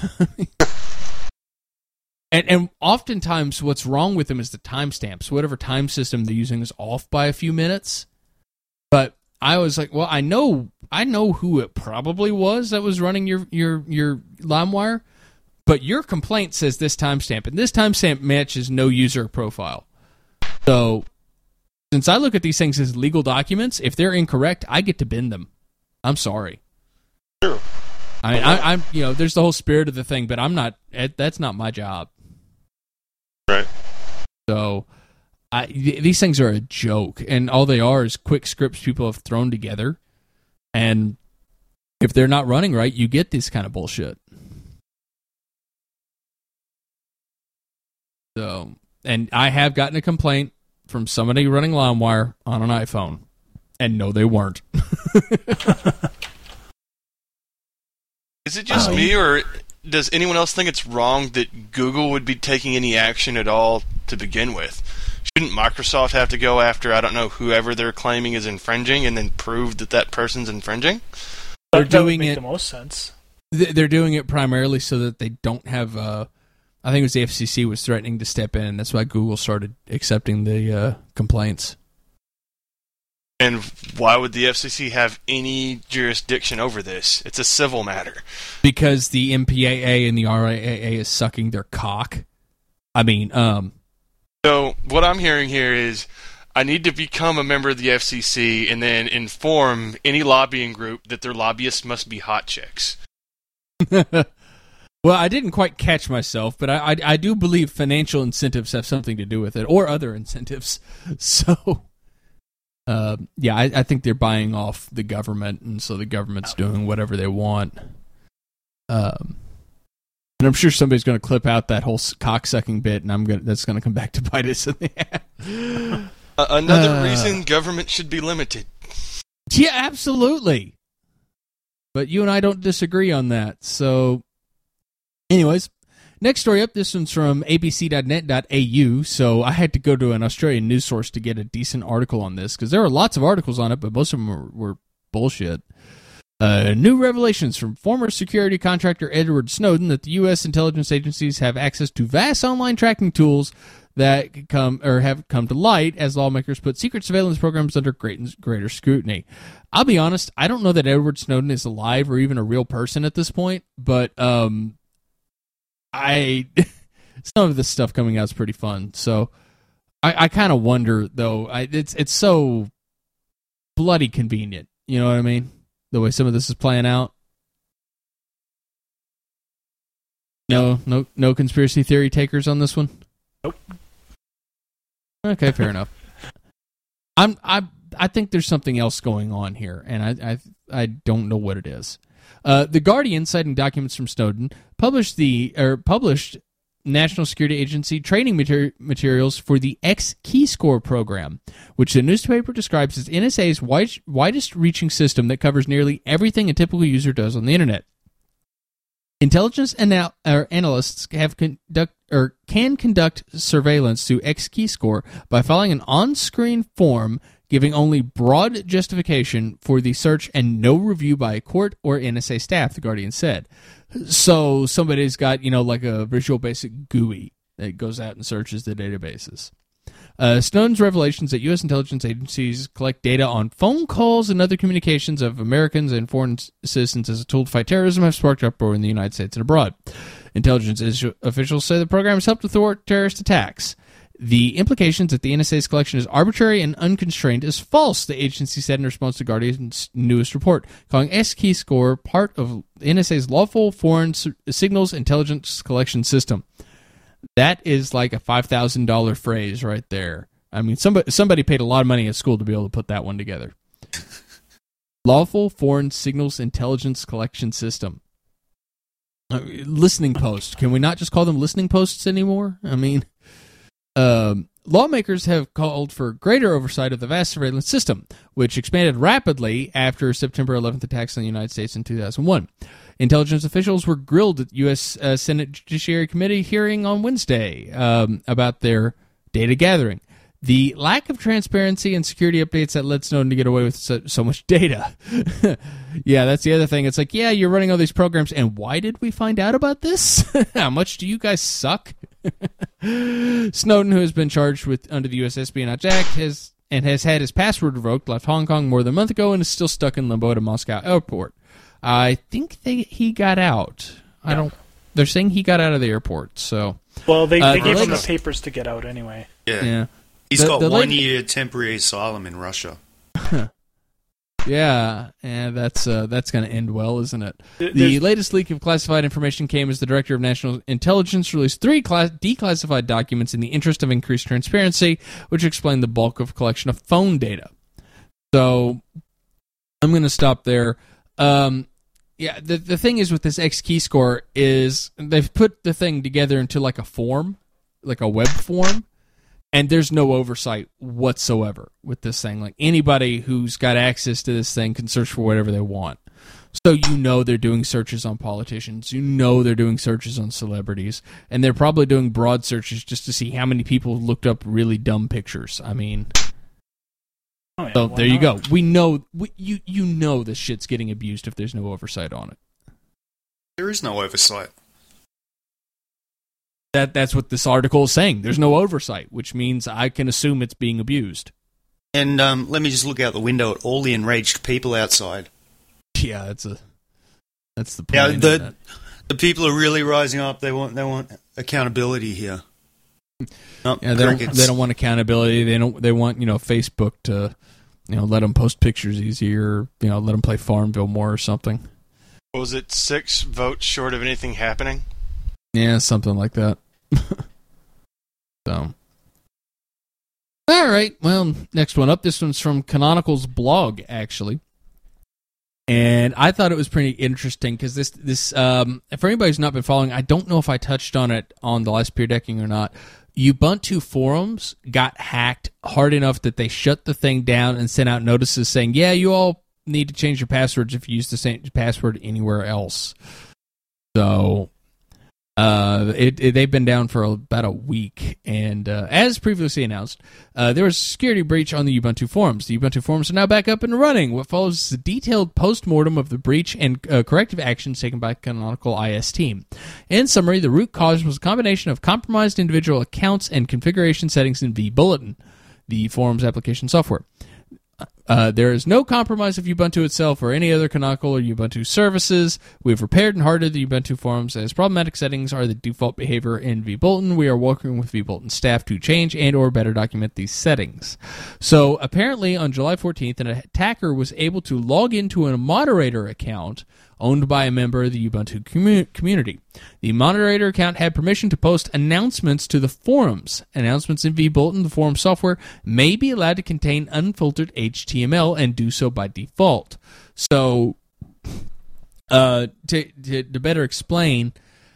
and oftentimes what's wrong with them is the timestamps. Whatever time system they're using is off by a few minutes. But I was like, well, I know who it probably was that was running your LimeWire. But your complaint says this timestamp, and this timestamp matches no user profile. So, since I look at these things as legal documents, if they're incorrect, I get to bin them. I'm sorry. Sure. I'm there's the whole spirit of the thing, but I'm not. That's not my job. Right. So, these things are a joke, and all they are is quick scripts people have thrown together, and if they're not running right, you get this kind of bullshit. So, and I have gotten a complaint from somebody running LimeWire on an iPhone, and no, they weren't. Is it just me, or does anyone else think it's wrong that Google would be taking any action at all to begin with? Shouldn't Microsoft have to go after, I don't know, whoever they're claiming is infringing and then prove that that person's infringing? They're doing it the most sense. They're doing it primarily so that they don't have. I think it was the FCC was threatening to step in, and that's why Google started accepting the complaints. And why would the FCC have any jurisdiction over this? It's a civil matter. Because the MPAA and the RIAA is sucking their cock. I mean, So what I'm hearing here is I need to become a member of the FCC and then inform any lobbying group that their lobbyists must be hot chicks. Well, I didn't quite catch myself, but I do believe financial incentives have something to do with it, or other incentives. So, yeah, I think they're buying off the government, and so the government's doing whatever they want. And I'm sure somebody's going to clip out that whole cocksucking bit, and that's going to come back to bite us in the ass. Another reason government should be limited. Yeah, absolutely. But you and I don't disagree on that. So, anyways, next story up. This one's from abc.net.au. So I had to go to an Australian news source to get a decent article on this, because there are lots of articles on it, but most of them were bullshit. New revelations from former security contractor Edward Snowden that the U.S. intelligence agencies have access to vast online tracking tools that have come to light as lawmakers put secret surveillance programs under greater scrutiny. I'll be honest, I don't know that Edward Snowden is alive or even a real person at this point, but some of this stuff coming out is pretty fun. So I kind of wonder, though, it's so bloody convenient. You know what I mean? The way some of this is playing out. No conspiracy theory takers on this one? Nope. Okay, fair enough. I think there's something else going on here, and I don't know what it is. The Guardian, citing documents from Snowden, published National Security Agency training materials for the X-Keyscore program, which the newspaper describes as NSA's widest-reaching system that covers nearly everything a typical user does on the internet. Intelligence analysts can conduct surveillance through X-Keyscore by filing an on-screen form giving only broad justification for the search and no review by a court or NSA staff, the Guardian said. So somebody's got, like a Visual Basic GUI that goes out and searches the databases. Snowden's revelations that U.S. intelligence agencies collect data on phone calls and other communications of Americans and foreign citizens as a tool to fight terrorism have sparked uproar in the United States and abroad. Intelligence officials say the program has helped to thwart terrorist attacks. The implications that the NSA's collection is arbitrary and unconstrained is false, the agency said in response to Guardian's newest report, calling X-Keyscore part of NSA's lawful foreign signals intelligence collection system. That is like a $5,000 phrase right there. I mean, somebody paid a lot of money at school to be able to put that one together. Lawful foreign signals intelligence collection system. Listening posts. Can we not just call them listening posts anymore? I mean, lawmakers have called for greater oversight of the vast surveillance system, which expanded rapidly after September 11th attacks on the United States in 2001. Intelligence officials were grilled at the U.S. Senate Judiciary Committee hearing on Wednesday about their data gathering. The lack of transparency and security updates that led Snowden to get away with so much data. Yeah, that's the other thing. It's like, yeah, you're running all these programs, and why did we find out about this? How much do you guys suck? Snowden, who has been charged with under the U.S. Espionage Act, has had his passport revoked, left Hong Kong more than a month ago, and is still stuck in limbo at a Moscow airport. I think he got out. They're saying he got out of the airport. So, well, they gave him the papers to get out anyway. Yeah. He's got 1 year temporary asylum in Russia. Yeah, and that's going to end well, isn't it? The latest leak of classified information came as the Director of National Intelligence released 3 declassified documents in the interest of increased transparency, which explain the bulk of collection of phone data. So, I'm going to stop there. Yeah, the thing is with this X-Keyscore is they've put the thing together into like a form, like a web form, and there's no oversight whatsoever with this thing. Like anybody who's got access to this thing can search for whatever they want. So you know they're doing searches on politicians. You know they're doing searches on celebrities. And they're probably doing broad searches just to see how many people looked up really dumb pictures. I mean... Oh, yeah, so there you go. We know... You know this shit's getting abused if there's no oversight on it. There is no oversight. That's what this article is saying. There's no oversight, which means I can assume it's being abused. And let me just look out the window at all the enraged people outside. Yeah, that's the point. Yeah, the people are really rising up. They want accountability here. Yeah, they don't want accountability. They want Facebook to let them post pictures easier. Let them play Farmville more or something. Was it 6 votes short of anything happening? Yeah, something like that. So. All right, well, next one up. This one's from Canonical's blog, actually. And I thought it was pretty interesting because this for anybody who's not been following, I don't know if I touched on it on the last Peer Decking or not. Ubuntu forums got hacked hard enough that they shut the thing down and sent out notices saying, yeah, you all need to change your passwords if you use the same password anywhere else. So... they've been down for about a week, and as previously announced, there was a security breach on the Ubuntu forums. The Ubuntu forums are now back up and running. What follows is a detailed post-mortem of the breach and corrective actions taken by Canonical IS team. In summary, the root cause was a combination of compromised individual accounts and configuration settings in vBulletin, the forum's application software. There is no compromise of Ubuntu itself or any other Canonical or Ubuntu services. We've repaired and hardened the Ubuntu forums as problematic settings are the default behavior in vBulletin. We are working with vBulletin staff to change and or better document these settings. So apparently on July 14th, an attacker was able to log into a moderator account owned by a member of the Ubuntu community. The moderator account had permission to post announcements to the forums. Announcements in vBulletin, the forum software, may be allowed to contain unfiltered HTML and do so by default. So, to better explain,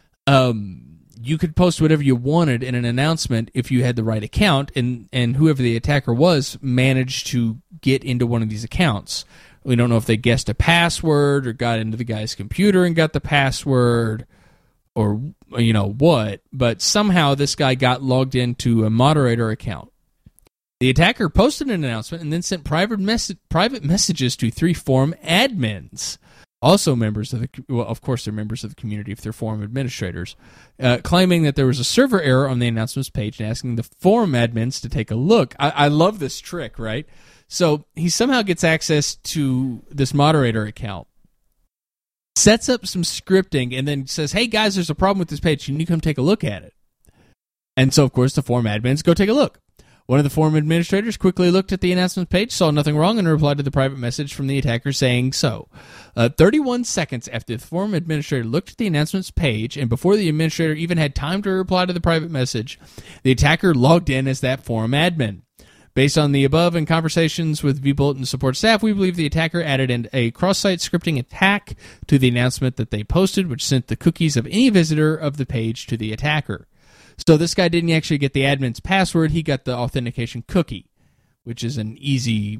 you could post whatever you wanted in an announcement if you had the right account, and whoever the attacker was managed to get into one of these accounts. We don't know if they guessed a password or got into the guy's computer and got the password or, what. But somehow this guy got logged into a moderator account. The attacker posted an announcement and then sent private messages to 3 forum admins, also members of of course they're members of the community if they're forum administrators, claiming that there was a server error on the announcements page and asking the forum admins to take a look. I love this trick, right? So he somehow gets access to this moderator account, sets up some scripting, and then says, hey guys, there's a problem with this page. Can you come take a look at it? And so, of course, the forum admins go take a look. One of the forum administrators quickly looked at the announcements page, saw nothing wrong, and replied to the private message from the attacker saying so. 31 seconds after the forum administrator looked at the announcements page, and before the administrator even had time to reply to the private message, the attacker logged in as that forum admin. Based on the above and conversations with vBulletin support staff, we believe the attacker added in a cross-site scripting attack to the announcement that they posted, which sent the cookies of any visitor of the page to the attacker. So this guy didn't actually get the admin's password; he got the authentication cookie, which is an easy,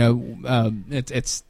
If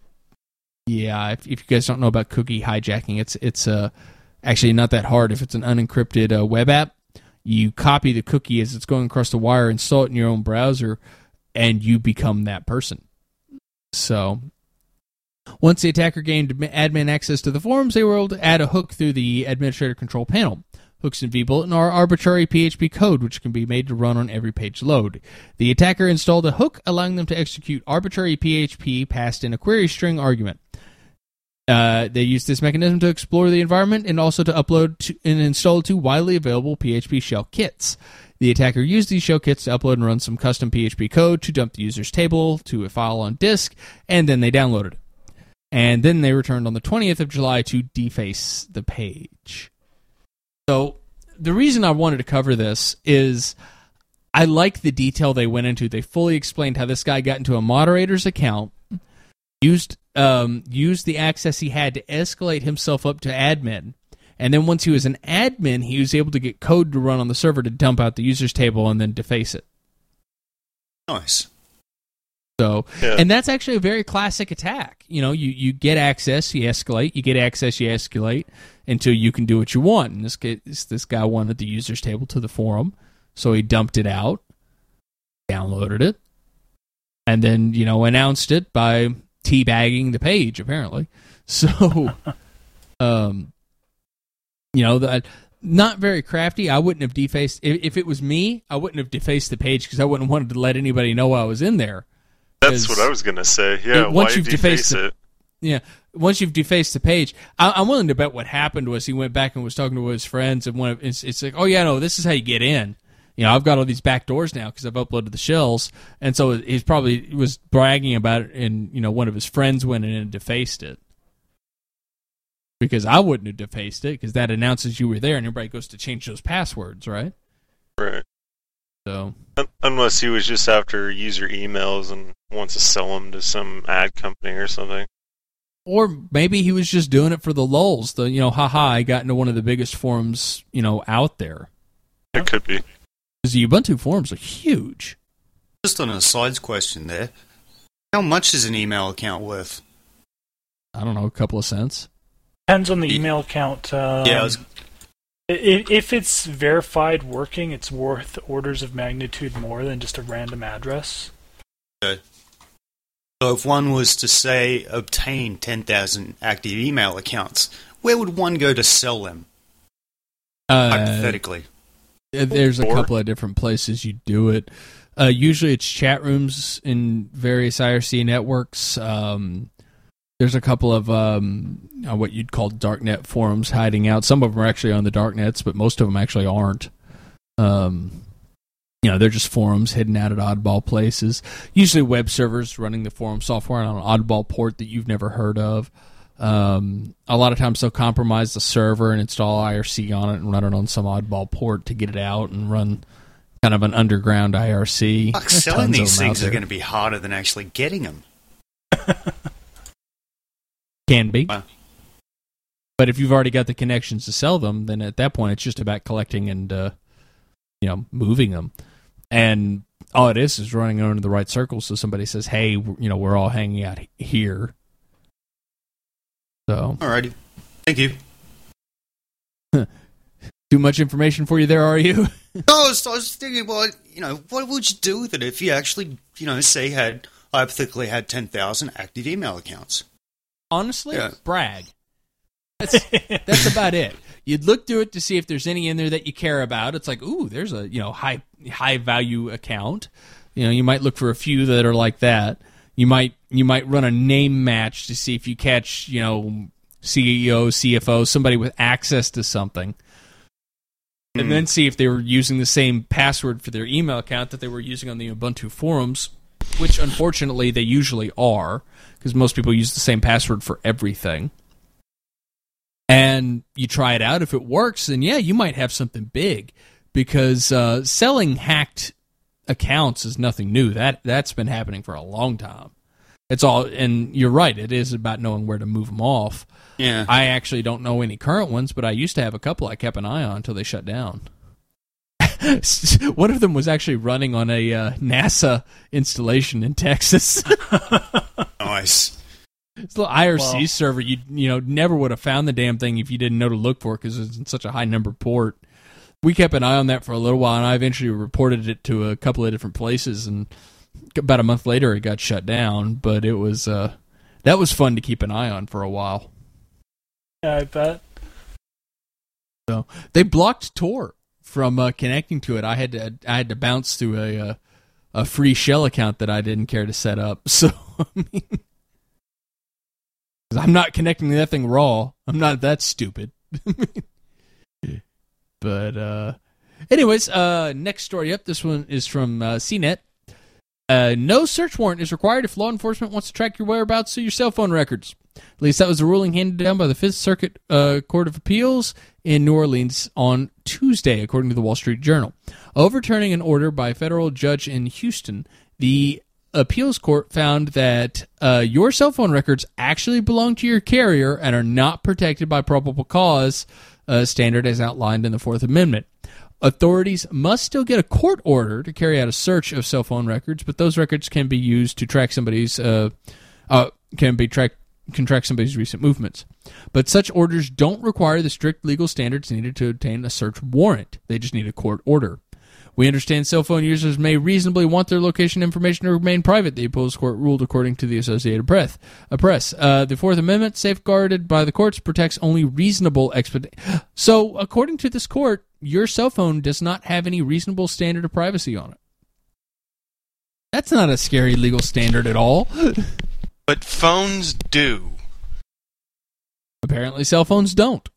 you guys don't know about cookie hijacking, it's actually not that hard. If it's an unencrypted web app, you copy the cookie as it's going across the wire, install it in your own browser, and you become that person. So, once the attacker gained admin access to the forums, they were able to add a hook through the administrator control panel. Hooks in vBulletin are arbitrary PHP code, which can be made to run on every page load. The attacker installed a hook, allowing them to execute arbitrary PHP passed in a query string argument. They used this mechanism to explore the environment and also to upload and install 2 widely available PHP shell kits. The attacker used these shell kits to upload and run some custom PHP code to dump the user's table to a file on disk, and then they downloaded it. And then they returned on the 20th of July to deface the page. So the reason I wanted to cover this is I like the detail they went into. They fully explained how this guy got into a moderator's account, used the access he had to escalate himself up to admin, and then once he was an admin, he was able to get code to run on the server to dump out the user's table and then deface it. Nice. So, and that's actually a very classic attack. You get access, you escalate, you get access, you escalate until you can do what you want. In this case, this guy wanted the users table to the forum, so he dumped it out, downloaded it, and then, announced it by teabagging the page, apparently. So, that not very crafty. I wouldn't have defaced, if it was me, I wouldn't have defaced the page because I wouldn't have wanted to let anybody know I was in there. That's what I was going to say. Yeah, why deface it? Yeah, once you've defaced the page, I'm willing to bet what happened was he went back and was talking to his friends, and it's like, oh yeah, no, this is how you get in. I've got all these back doors now because I've uploaded the shells, and so he probably was bragging about it, and one of his friends went in and defaced it. Because I wouldn't have defaced it, because that announces you were there, and everybody goes to change those passwords, right? Right. So, unless he was just after user emails and wants to sell them to some ad company or something. Or maybe he was just doing it for the lulz. I got into one of the biggest forums, out there. It could be. Because the Ubuntu forums are huge. Just on a sides question there, how much is an email account worth? I don't know, a couple of cents. Depends on the email account. If it's verified working, it's worth orders of magnitude more than just a random address. Okay. So if one was to, say, obtain 10,000 active email accounts, where would one go to sell them? Hypothetically. There's a couple of different places you do it. Usually it's chat rooms in various IRC networks. There's a couple of what you'd call darknet forums hiding out. Some of them are actually on the darknets, but most of them actually aren't. They're just forums hidden out at oddball places. Usually web servers running the forum software on an oddball port that you've never heard of. A lot of times they'll compromise the server and install IRC on it and run it on some oddball port to get it out and run kind of an underground IRC. Selling these things are going to be harder than actually getting them. Can be. Wow. But if you've already got the connections to sell them, then at that point it's just about collecting and moving them. And all it is running on in the right circles so somebody says, hey, we're all hanging out here. So. Alrighty. Thank you. Too much information for you there, are you? No, I was thinking, well, what would you do with it if you actually, say hypothetically had 10,000 active email accounts? Honestly, brag. That's about it. You'd look through it to see if there's any in there that you care about. It's like, ooh, there's a high value account. You might look for a few that are like that. You might run a name match to see if you catch CEO, CFO, somebody with access to something, and then see if they were using the same password for their email account that they were using on the Ubuntu forums, which unfortunately they usually are. Because most people use the same password for everything. And you try it out. If it works, then you might have something big. Because selling hacked accounts is nothing new. That's been happening for a long time. It's all, and you're right, it is about knowing where to move them off. Yeah. I actually don't know any current ones, but I used to have a couple I kept an eye on until they shut down. One of them was actually running on a NASA installation in Texas. Nice. It's a little IRC server. You never would have found the damn thing if you didn't know to look for it because it's in such a high number port. We kept an eye on that for a little while, and I eventually reported it to a couple of different places. And about a month later, it got shut down. But it was that was fun to keep an eye on for a while. Yeah, I bet. So they blocked Tor from connecting to it. I had to bounce through a free shell account that I didn't care to set up. So I mean, I'm not connecting to that thing raw. I'm not that stupid. But anyways, next story up. This one is from CNET. No search warrant is required if law enforcement wants to track your whereabouts through your cell phone records. At least that was the ruling handed down by the Fifth Circuit Court of Appeals in New Orleans on Tuesday, according to the Wall Street Journal. Overturning an order by a federal judge in Houston, the appeals court found that your cell phone records actually belong to your carrier and are not protected by probable cause standard as outlined in the Fourth Amendment. Authorities must still get a court order to carry out a search of cell phone records, but those records can be used to track somebody's track somebody's recent movements. But such orders don't require the strict legal standards needed to obtain a search warrant. They just need a court order. We understand cell phone users may reasonably want their location information to remain private, the appeals court ruled according to the Associated Press. The Fourth Amendment, safeguarded by the courts, protects only reasonable expedition. So, according to this court, your cell phone does not have any reasonable standard of privacy on it. That's not a scary legal standard at all. But phones do. Apparently cell phones don't.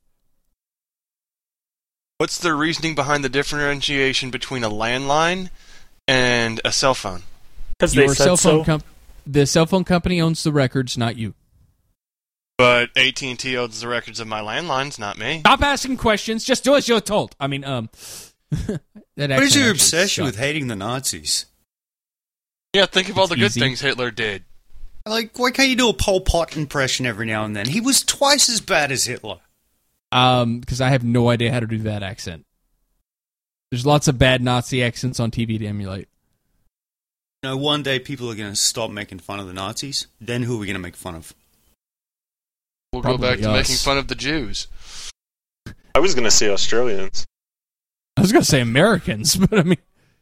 What's the reasoning behind the differentiation between a landline and a cell phone? Because they said so. The cell phone company owns the records, not you. But AT&T owns the records of my landlines, not me. Stop asking questions. Just do as you're told. I mean, what is your obsession with hating the Nazis? Yeah, think of all the good things Hitler did. Like, why can't you do a Pol Pot impression every now and then? He was twice as bad as Hitler. Because I have no idea how to do that accent. There's lots of bad Nazi accents on TV to emulate. You know, one day people are going to stop making fun of the Nazis. Then who are we going to make fun of? We'll go back to making fun of the Jews. I was going to say Australians. I was going to say Americans, but I mean...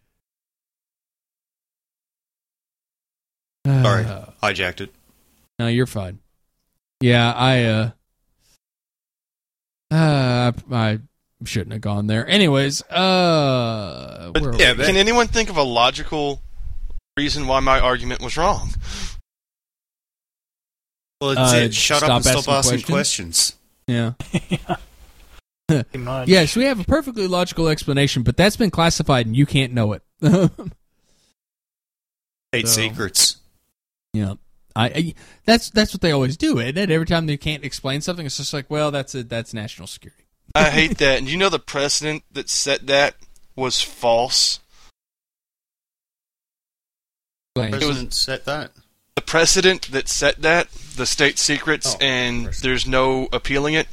Sorry, hijacked it. No, you're fine. Yeah, I shouldn't have gone there. Anyways, can anyone think of a logical reason why my argument was wrong? Well, it's shut up and stop asking questions. Yeah. Yes, we have a perfectly logical explanation, but that's been classified and you can't know it. State secrets. Yeah. That's what they always do, isn't it? Every time they can't explain something, it's just like, well, that's national security. I hate that. And you know the precedent that set that was false? Set that? The precedent that set that, the state secrets, and there's no appealing it.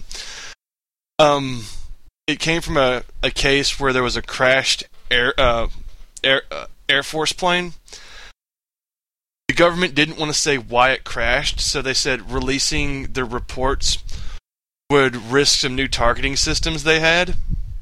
It came from a case where there was a crashed Air Force plane. The government didn't want to say why it crashed, so they said releasing the reports would risk some new targeting systems they had.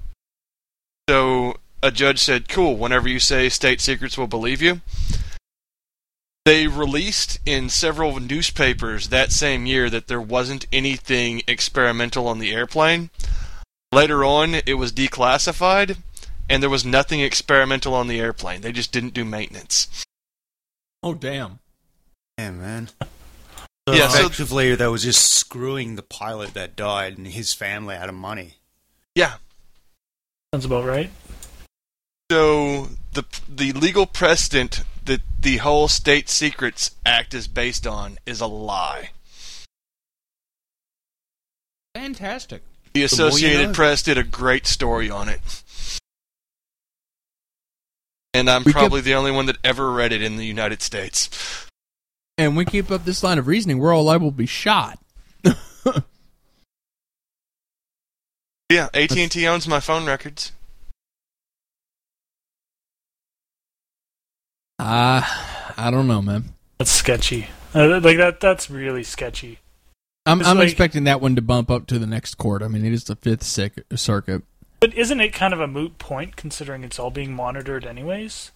So a judge said, cool, whenever you say state secrets, we'll believe you. They released in several newspapers that same year that there wasn't anything experimental on the airplane. Later on, it was declassified, and there was nothing experimental on the airplane. They just didn't do maintenance. Oh, damn. Yeah, man. So effectively, they was just screwing the pilot that died and his family out of money. Yeah. Sounds about right. So, the legal precedent that the whole State Secrets Act is based on is a lie. Fantastic. The Associated Press did a great story on it. And I'm probably the only one that ever read it in the United States. And we keep up this line of reasoning, we're all liable to be shot. Yeah, AT&T owns my phone records. I don't know, man. That's sketchy. That's really sketchy. I'm expecting that one to bump up to the next court. I mean, it is the Fifth Circuit. But isn't it kind of a moot point, considering it's all being monitored anyways?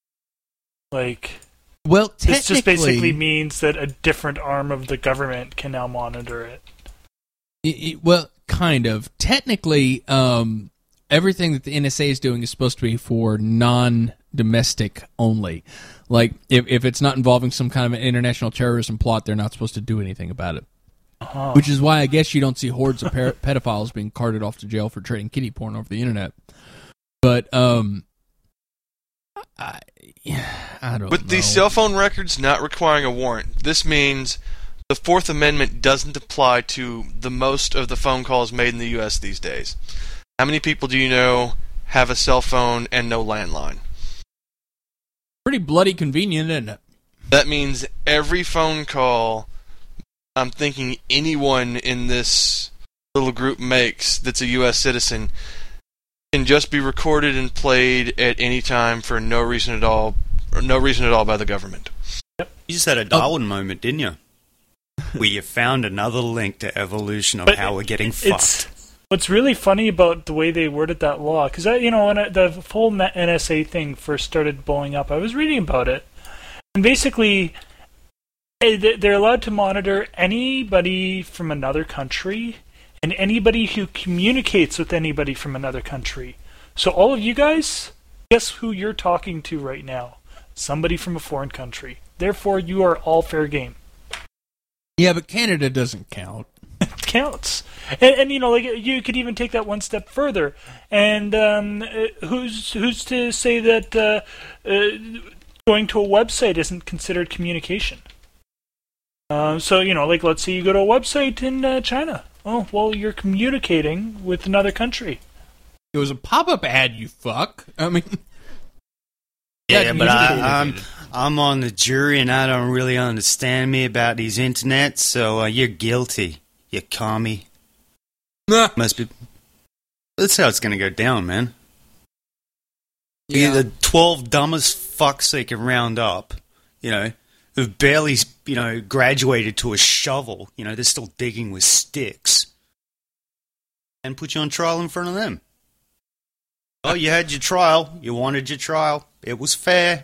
Well, this just basically means that a different arm of the government can now monitor it. Well, kind of. Technically, everything that the NSA is doing is supposed to be for non-domestic only. Like, if it's not involving some kind of an international terrorism plot, they're not supposed to do anything about it. Uh-huh. Which is why I guess you don't see hordes of pedophiles being carted off to jail for trading kiddie porn over the internet. But, I don't know. With these cell phone records not requiring a warrant, this means the Fourth Amendment doesn't apply to the most of the phone calls made in the U.S. these days. How many people do you know have a cell phone and no landline? Pretty bloody convenient, isn't it? That means every phone call I'm thinking anyone in this little group makes that's a U.S. citizen can just be recorded and played at any time for no reason at all, or no reason at all by the government. Yep. You just had a Darwin moment, didn't you? Where you found another link to evolution of how we're getting fucked. What's really funny about the way they worded that law, because when the whole NSA thing first started blowing up, I was reading about it, and basically they're allowed to monitor anybody from another country and anybody who communicates with anybody from another country. So all of you guys, guess who you're talking to right now? Somebody from a foreign country. Therefore, you are all fair game. Yeah, but Canada doesn't count. It counts. And you could even take that one step further. And who's to say that going to a website isn't considered communication? Let's say you go to a website in China. Oh, well, you're communicating with another country. It was a pop-up ad, you fuck. I mean... Yeah, but I'm on the jury and I don't really understand me about these internet, so you're guilty, you commie. Nah. Must be... That's how it's going to go down, man. Yeah. The 12 dumbest fucks they can round up, who've barely, graduated to a shovel, they're still digging with sticks, and put you on trial in front of them. Oh, you had your trial. You wanted your trial. It was fair.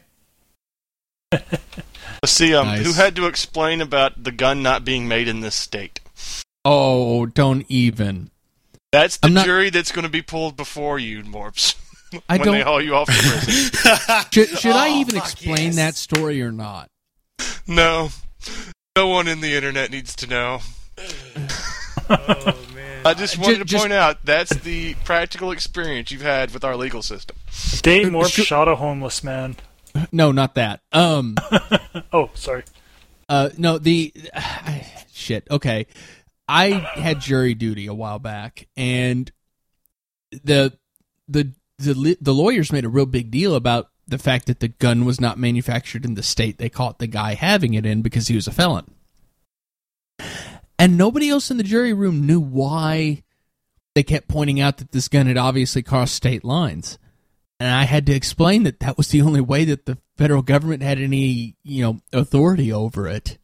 Let's see, Nice. Who had to explain about the gun not being made in this state? Oh, don't even. That's the jury that's going to be pulled before you, Morps. When they haul you off to prison. Should I even explain that story or not? No. No one in the internet needs to know. Oh, man. I just wanted to point out that's the practical experience you've had with our legal system. Dave Morp shot a homeless man. No, not that. Oh, sorry. No, shit. Okay. I had jury duty a while back, and the lawyers made a real big deal about the fact that the gun was not manufactured in the state they caught the guy having it in because he was a felon. And nobody else in the jury room knew why they kept pointing out that this gun had obviously crossed state lines. And I had to explain that was the only way that the federal government had any, authority over it.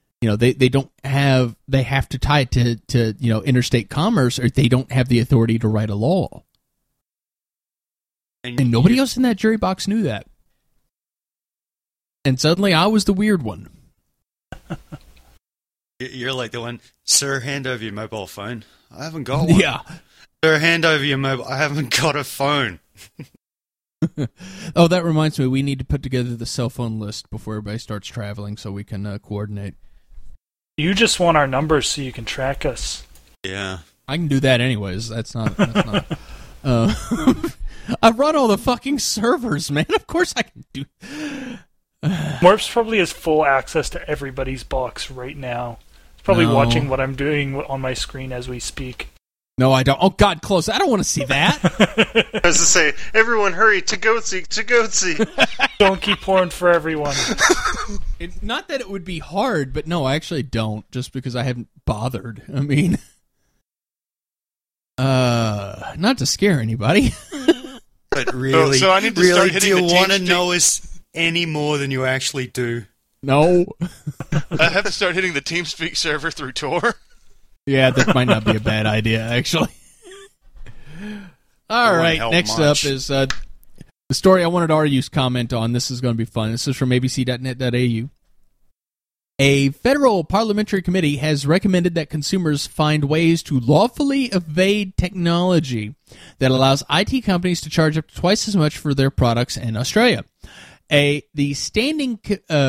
They have to tie it to interstate commerce, or they don't have the authority to write a law. And nobody else in that jury box knew that. And suddenly I was the weird one. You're like the one, sir, hand over your mobile phone. I haven't got one. Yeah. Sir, hand over your mobile. I haven't got a phone. Oh, that reminds me. We need to put together the cell phone list before everybody starts traveling so we can coordinate. You just want our numbers so you can track us. Yeah. I can do that anyways. That's not I run all the fucking servers, man. Of course I can do. Morps probably has full access to everybody's box right now. He's probably watching what I'm doing on my screen as we speak. No, I don't. Oh, God, close. I don't want to see that. I was to say, everyone hurry, to Goatsy. Donkey porn for everyone. Not that it would be hard, but no, I actually don't, just because I haven't bothered. I mean, not to scare anybody. But really, so I need to really, start hitting do you want to TeamSpeak? know us any more than you actually do? No. I have to start hitting the TeamSpeak server through Tor. Yeah, that might not be a bad idea, actually. All right, next up is the story I wanted Aryu's comment on. This is going to be fun. This is from abc.net.au. A federal parliamentary committee has recommended that consumers find ways to lawfully evade technology that allows IT companies to charge up to twice as much for their products in Australia. The Standing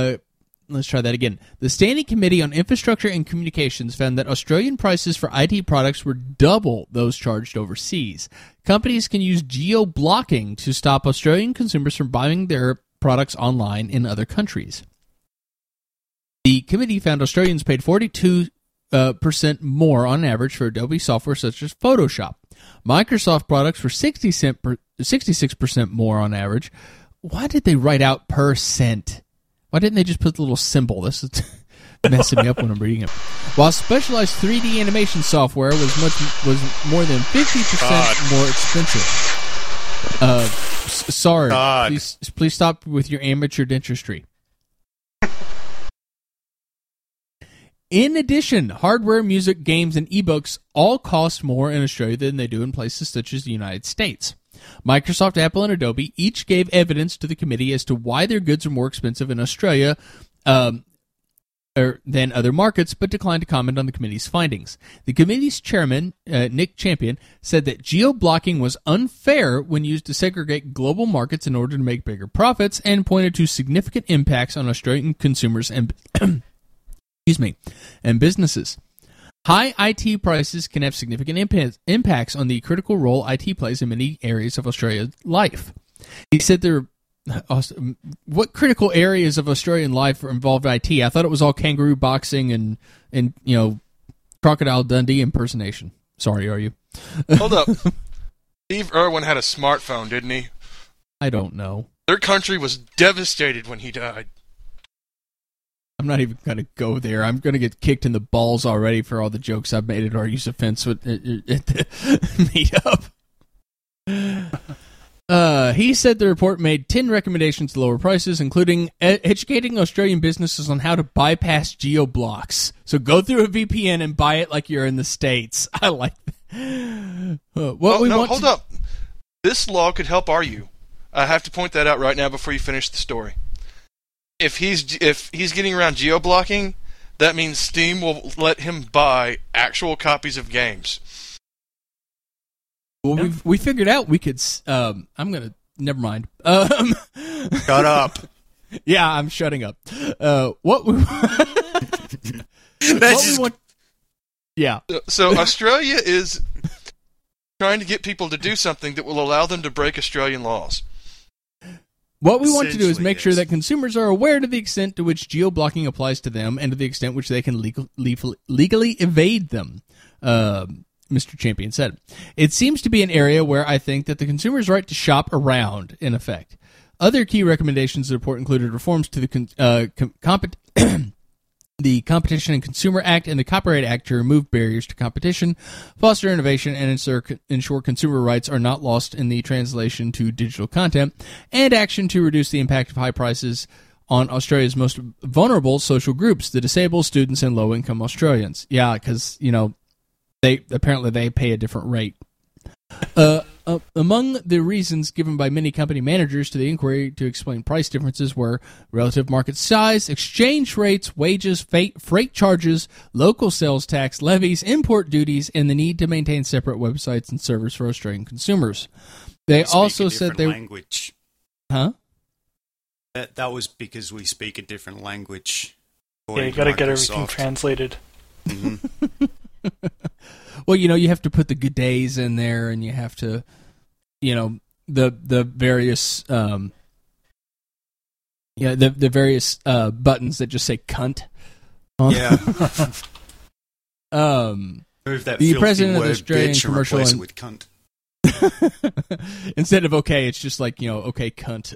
Committee on Infrastructure and Communications found that Australian prices for IT products were double those charged overseas. Companies can use geo-blocking to stop Australian consumers from buying their products online in other countries. The committee found Australians paid 42% more on average for Adobe software such as Photoshop. Microsoft products were 66% more on average. Why did they write out %? Why didn't they just put the little symbol? This is messing me up when I'm reading it. While specialized 3D animation software was more than 50% more expensive. Sorry. God. Please stop with your amateur dentistry. In addition, hardware, music, games, and ebooks all cost more in Australia than they do in places such as the United States. Microsoft, Apple, and Adobe each gave evidence to the committee as to why their goods are more expensive in Australia than other markets, but declined to comment on the committee's findings. The committee's chairman, Nick Champion, said that geo-blocking was unfair when used to segregate global markets in order to make bigger profits, and pointed to significant impacts on Australian consumers and and businesses. High IT prices can have significant impacts on the critical role IT plays in many areas of Australia's life. He said what critical areas of Australian life involved IT? I thought it was all kangaroo boxing and Crocodile Dundee impersonation. Sorry, are you? Hold up. Steve Irwin had a smartphone, didn't he? I don't know. Their country was devastated when he died. I'm not even going to go there. I'm going to get kicked in the balls already for all the jokes I've made at our use of fence at the meetup. He said the report made 10 recommendations to lower prices, including educating Australian businesses on how to bypass geo-blocks. So go through a VPN and buy it like you're in the States. I like that. Hold up. This law could help you. I have to point that out right now before you finish the story. If he's getting around geo-blocking, that means Steam will let him buy actual copies of games. Well, we figured out we could. Never mind. Shut up. Yeah, I'm shutting up. Yeah. So Australia is trying to get people to do something that will allow them to break Australian laws. What we want to do is make sure that consumers are aware to the extent to which geo-blocking applies to them and to the extent which they can legally evade them, Mr. Champion said. It seems to be an area where I think that the consumer's right to shop around, in effect. Other key recommendations of the report included reforms to the the Competition and Consumer Act and the Copyright Act to remove barriers to competition, foster innovation, and ensure consumer rights are not lost in the translation to digital content, and action to reduce the impact of high prices on Australia's most vulnerable social groups, the disabled, students, and low-income Australians. Yeah, because, they pay a different rate. Among the reasons given by many company managers to the inquiry to explain price differences were relative market size, exchange rates, wages, freight charges, local sales tax, levies, import duties, and the need to maintain separate websites and servers for Australian consumers. They also said they language. Huh? That was because we speak a different language. Yeah, you got to get everything translated. Mm-hmm. Well, you have to put the good days in there, and you have to, the various, the various buttons that just say "cunt." Yeah. Move that the president of the Australian bitch commercial and replace it with cunt. Instead of okay, it's just like okay, cunt.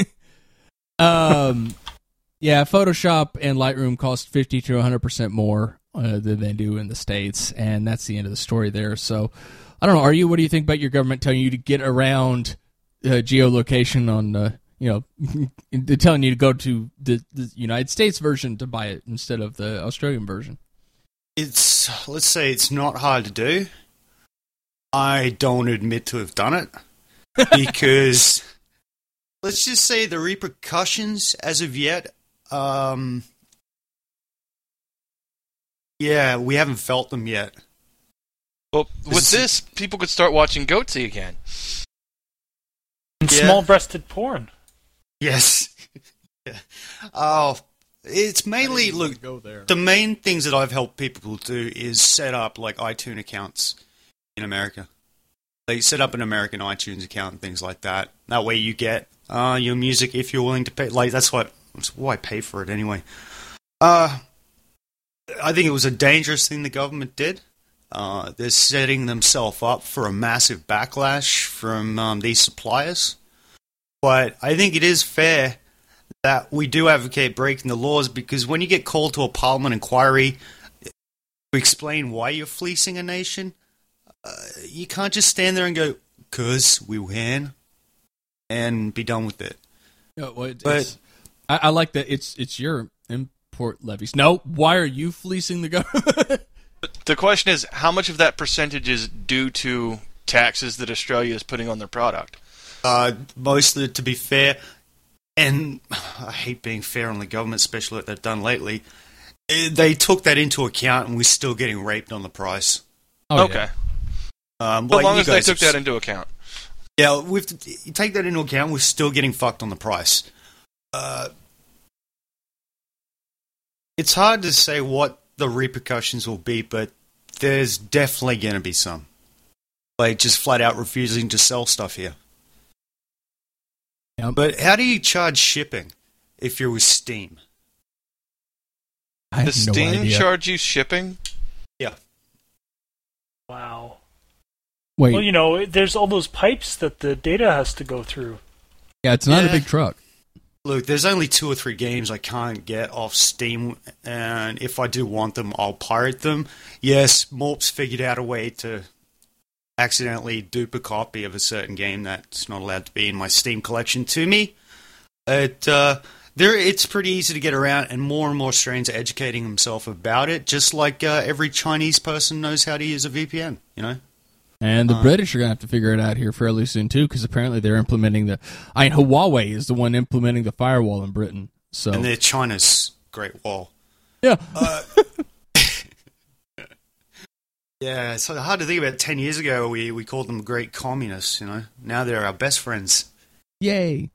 Yeah, Photoshop and Lightroom cost 50 to 100% more than they do in the States, and that's the end of the story there. So, I don't know. What do you think about your government telling you to get around geolocation on, telling you to go to the United States version to buy it instead of the Australian version? Let's say it's not hard to do. I don't admit to have done it because let's just say the repercussions as of yet, we haven't felt them yet. Well, with this, people could start watching Goatsy again. And small-breasted porn. Yes. Yeah. Oh, it's mainly, the main things that I've helped people do is set up, like, iTunes accounts in America. They set up an American iTunes account and things like that. That way you get your music if you're willing to pay. Like, that's why I pay for it anyway. I think it was a dangerous thing the government did. They're setting themselves up for a massive backlash from these suppliers. But I think it is fair that we do advocate breaking the laws, because when you get called to a parliament inquiry to explain why you're fleecing a nation, you can't just stand there and go, 'cause we win. and be done with it. I like that it's your import levies. No, why are you fleecing the government? The question is, how much of that percentage is due to taxes that Australia is putting on their product? Most of it, to be fair, and I hate being fair on the government, especially what they've done lately, they took that into account and we're still getting raped on the price. Oh, okay. Yeah. As long as they took that into account. Yeah, you take that into account, we're still getting fucked on the price. It's hard to say what the repercussions will be, but there's definitely going to be some. Like, just flat out refusing to sell stuff here. Yep. But how do you charge shipping if you're with Steam? I have Does no Steam idea. charge you shipping? Yeah. Wow. Wait, Well, there's all those pipes that the data has to go through. yeah, it's not a big truck. Look, there's only 2 or 3 games I can't get off Steam, and if I do want them, I'll pirate them. Yes, Morp's figured out a way to accidentally dupe a copy of a certain game that's not allowed to be in my Steam collection to me. It's pretty easy to get around, and more Australians are educating themselves about it, just like every Chinese person knows how to use a VPN, And the British are going to have to figure it out here fairly soon, too, because apparently they're implementing Huawei is the one implementing the firewall in Britain. So. And they're China's Great Wall. Yeah. Yeah, it's hard to think about. 10 years ago, we called them great communists, Now they're our best friends. Yay.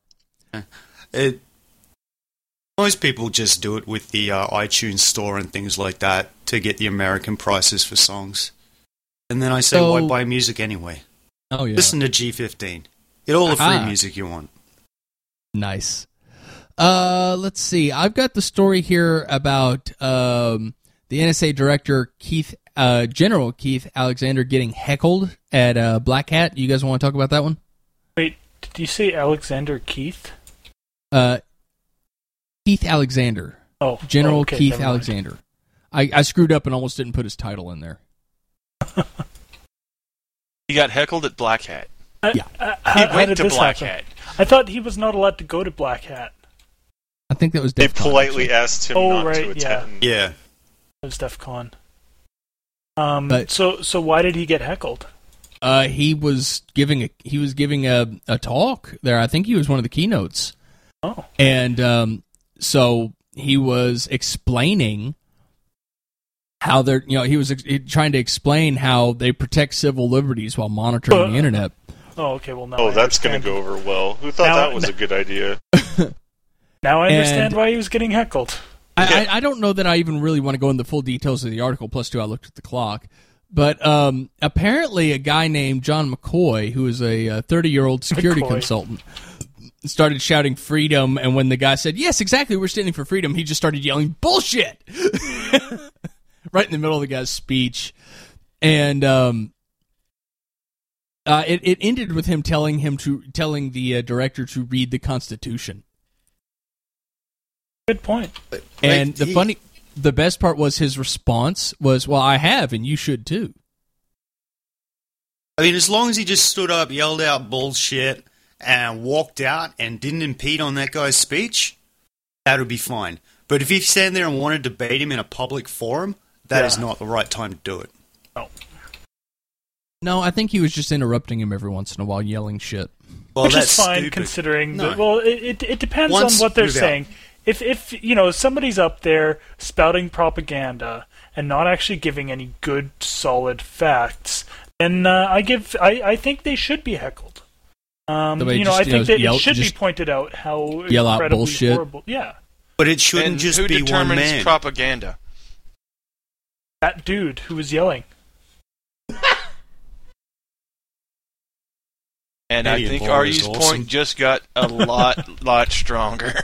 Most people just do it with the iTunes store and things like that to get the American prices for songs. And then I say, why buy music anyway? Oh, yeah. Listen to G15. Get all the free music you want. Nice. Let's see. I've got the story here about the NSA director, General Keith Alexander, getting heckled at Black Hat. You guys want to talk about that one? Wait, did you say Alexander Keith? Keith Alexander. Oh, General okay, Keith Alexander. I screwed up and almost didn't put his title in there. He got heckled at Black Hat. Yeah. He went to Black Hat. I thought he was not allowed to go to Black Hat. I think that was They DEF CON, politely actually. asked him not to attend. Yeah. It was DEF CON. But- So why did he get heckled? He was giving a talk there. I think he was one of the keynotes. Oh. And so he was explaining how they're, he was trying to explain how they protect civil liberties while monitoring the internet. Oh, okay. Well, now Oh, that's going to go over well. Who thought that was a good idea? Now I understand why he was getting heckled. I don't know that I even really want to go into the full details of the article. Plus, I looked at the clock. But apparently, a guy named John McCoy, who is a 30-year-old security consultant, started shouting freedom. And when the guy said, "Yes, exactly, we're standing for freedom," he just started yelling bullshit right in the middle of the guy's speech. And it ended with him telling the director to read the Constitution. Good point. And the best part was his response was, "Well, I have, and you should too." I mean, as long as he just stood up, yelled out bullshit, and walked out and didn't impede on that guy's speech, that would be fine. But if you stand there and want to debate him in a public forum, that is not the right time to do it. Oh. No, I think he was just interrupting him every once in a while, yelling shit. Well, Which that's is fine, stupid. considering. No. Well, it depends on what they're saying. If somebody's up there spouting propaganda and not actually giving any good, solid facts, then I think they should be heckled. I think that it should be pointed out how yell out incredibly bullshit. horrible. Yeah, But it shouldn't And just who be one determines man. propaganda? that dude who was yelling. And I Idiot think boy Aryu's is awesome. point just got a lot stronger.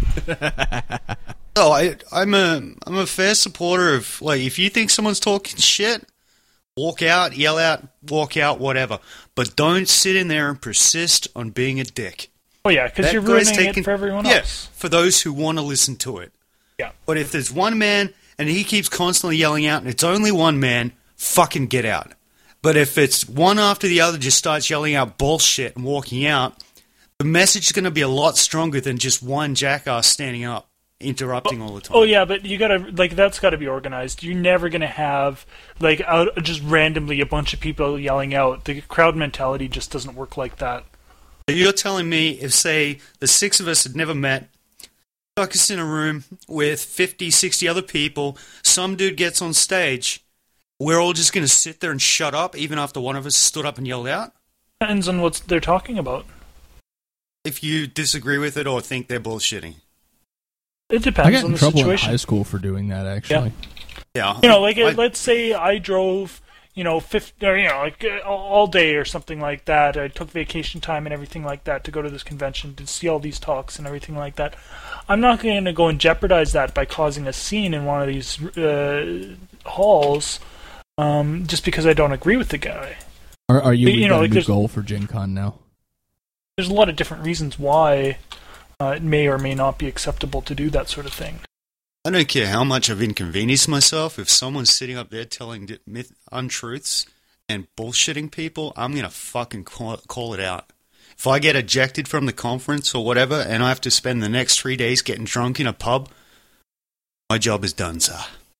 No, I'm a fair supporter of, like, if you think someone's talking shit, walk out, yell out, walk out, whatever. But don't sit in there and persist on being a dick. Oh yeah, because That you're guy's ruining it for everyone Yeah, else. for those who want to listen to it. Yeah. But if there's one man and he keeps constantly yelling out and it's only one man, fucking get out. But if it's one after the other just starts yelling out bullshit and walking out, the message is going to be a lot stronger than just one jackass standing up, interrupting all the time. Oh yeah, but you gotta that's got to be organized. You're never gonna have out just randomly a bunch of people yelling out. The crowd mentality just doesn't work like that. You're telling me if, say, the six of us had never met, stuck us in a room with 50, 60 other people, some dude gets on stage, we're all just going to sit there and shut up even after one of us stood up and yelled out? Depends on what they're talking about. If you disagree with it or think they're bullshitting. It depends I got on in the trouble situation. in high school for doing that, actually. Yeah. Let's say I drove, 50, all day or something like that. I took vacation time and everything like that to go to this convention to see all these talks and everything like that. I'm not going to go and jeopardize that by causing a scene in one of these halls just because I don't agree with the guy. Are you got a new goal for Gen Con now? There's a lot of different reasons why it may or may not be acceptable to do that sort of thing. I don't care how much I've inconvenienced myself. If someone's sitting up there telling untruths and bullshitting people, I'm going to fucking call it out. If I get ejected from the conference or whatever and I have to spend the next 3 days getting drunk in a pub, my job is done, sir.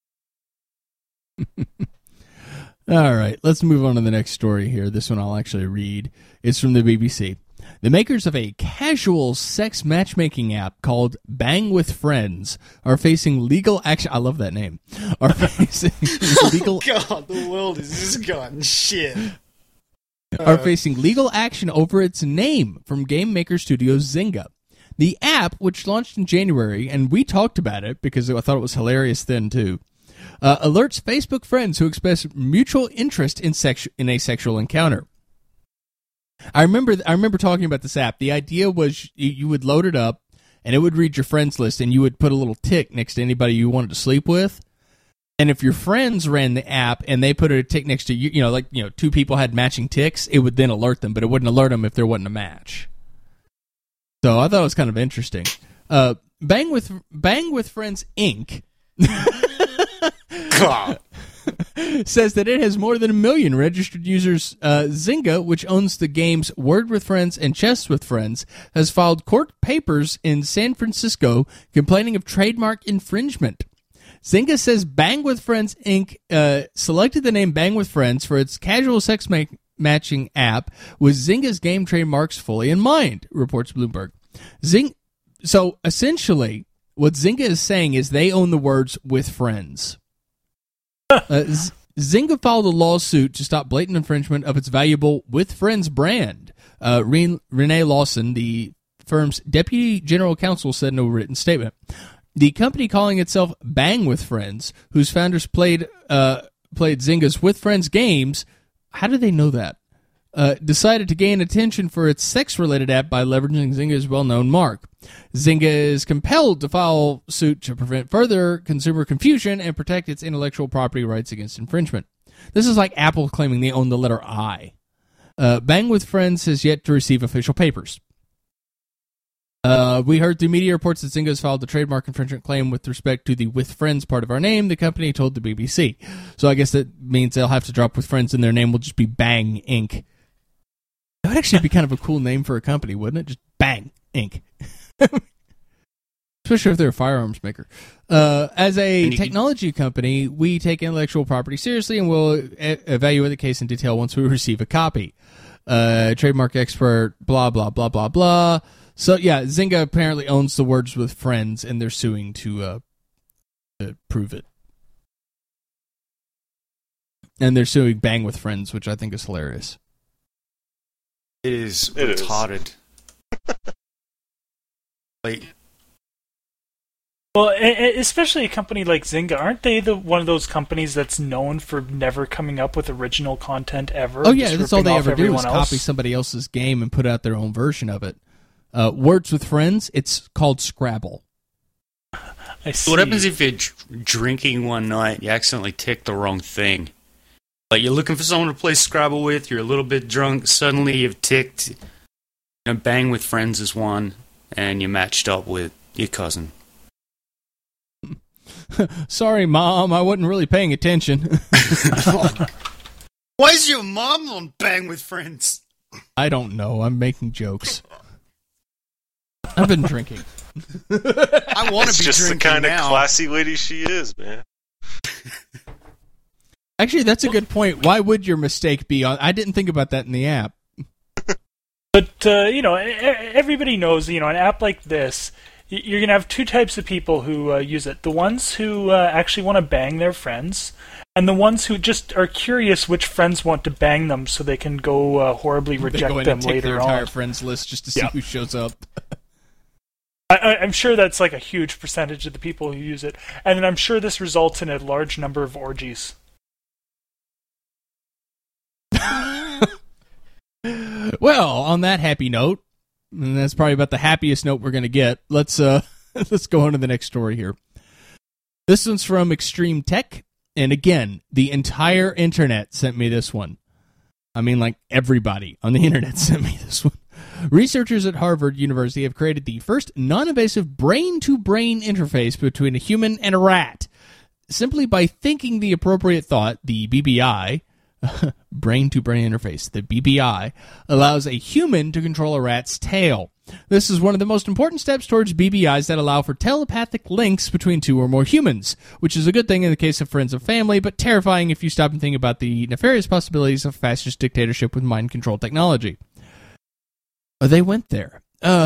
All right, let's move on to the next story here. This one I'll actually read. It's from the BBC. The makers of a casual sex matchmaking app called Bang with Friends are facing legal action. I love that name. Are facing legal. God, the world has just gotten shit. Are facing legal action over its name from game maker studio Zynga. The app, which launched in January, and we talked about it because I thought it was hilarious then too, alerts Facebook friends who express mutual interest in a sexual encounter. I remember talking about this app. The idea was you would load it up, and it would read your friends list, and you would put a little tick next to anybody you wanted to sleep with. And if your friends ran the app and they put a tick next to you, two people had matching ticks, it would then alert them, but it wouldn't alert them if there wasn't a match. So I thought it was kind of interesting. Bang with Friends Inc. says that it has more than 1 million registered users. Zynga, which owns the games Word with Friends and Chess with Friends, has filed court papers in San Francisco complaining of trademark infringement. Zynga says Bang with Friends Inc. Selected the name Bang with Friends for its casual sex matching app with Zynga's game trademarks fully in mind, reports Bloomberg. So essentially, what Zynga is saying is they own the words with friends. Zynga filed a lawsuit to stop blatant infringement of its valuable With Friends brand. Renee Lawson, the firm's deputy general counsel, said in a written statement. The company, calling itself Bang with Friends, whose founders played Zynga's With Friends games, how do they know that? Decided to gain attention for its sex-related app by leveraging Zynga's well-known mark. Zynga is compelled to file suit to prevent further consumer confusion and protect its intellectual property rights against infringement. This is like Apple claiming they own the letter I. Bang with Friends has yet to receive official papers. We heard through media reports that Zynga has filed a trademark infringement claim with respect to the With Friends part of our name, the company told the BBC. So I guess that means they'll have to drop With Friends and their name will just be Bang Inc. That would actually be kind of a cool name for a company, wouldn't it? Just Bang Inc. Especially if they're a firearms maker. As a technology company, we take intellectual property seriously and will evaluate the case in detail once we receive a copy. Trademark expert, blah, blah, blah, blah, blah. So, yeah, Zynga apparently owns the words with friends, and they're suing to prove it. And they're suing Bang with Friends, which I think is hilarious. It is retarded. Well, especially a company like Zynga, aren't they one of those companies that's known for never coming up with original content ever? Oh, yeah, that's all they ever do is copy somebody else's game and put out their own version of it. Words with Friends, it's called Scrabble. I see. What happens if you're drinking one night, you accidentally tick the wrong thing? Like, you're looking for someone to play Scrabble with, you're a little bit drunk, suddenly you've ticked, Bang with Friends is one, and you matched up with your cousin. Sorry, Mom, I wasn't really paying attention. Why is your mom on Bang with Friends? I don't know, I'm making jokes. I've been drinking. I want to be just drinking the kind now. of classy lady she is, man. Actually, that's a good point. Why would your mistake be on? I didn't think about that in the app. But, everybody knows, an app like this, you're going to have two types of people who use it. The ones who actually want to bang their friends, and the ones who just are curious which friends want to bang them so they can go horribly reject them later on. They go in and take their entire friends list just to see who shows up. I'm sure that's like a huge percentage of the people who use it. And then I'm sure this results in a large number of orgies. Well, on that happy note, and that's probably about the happiest note we're going to get, let's go on to the next story here. This one's from Extreme Tech, and again, the entire internet sent me this one. I mean, like, everybody on the internet sent me this one. Researchers at Harvard University have created the first non-invasive brain-to-brain interface between a human and a rat. Simply by thinking the appropriate thought, the BBI, brain-to-brain interface, the BBI, allows a human to control a rat's tail. This is one of the most important steps towards BBIs that allow for telepathic links between two or more humans, which is a good thing in the case of friends and family, but terrifying if you stop and think about the nefarious possibilities of fascist dictatorship with mind control technology. Oh, they went there.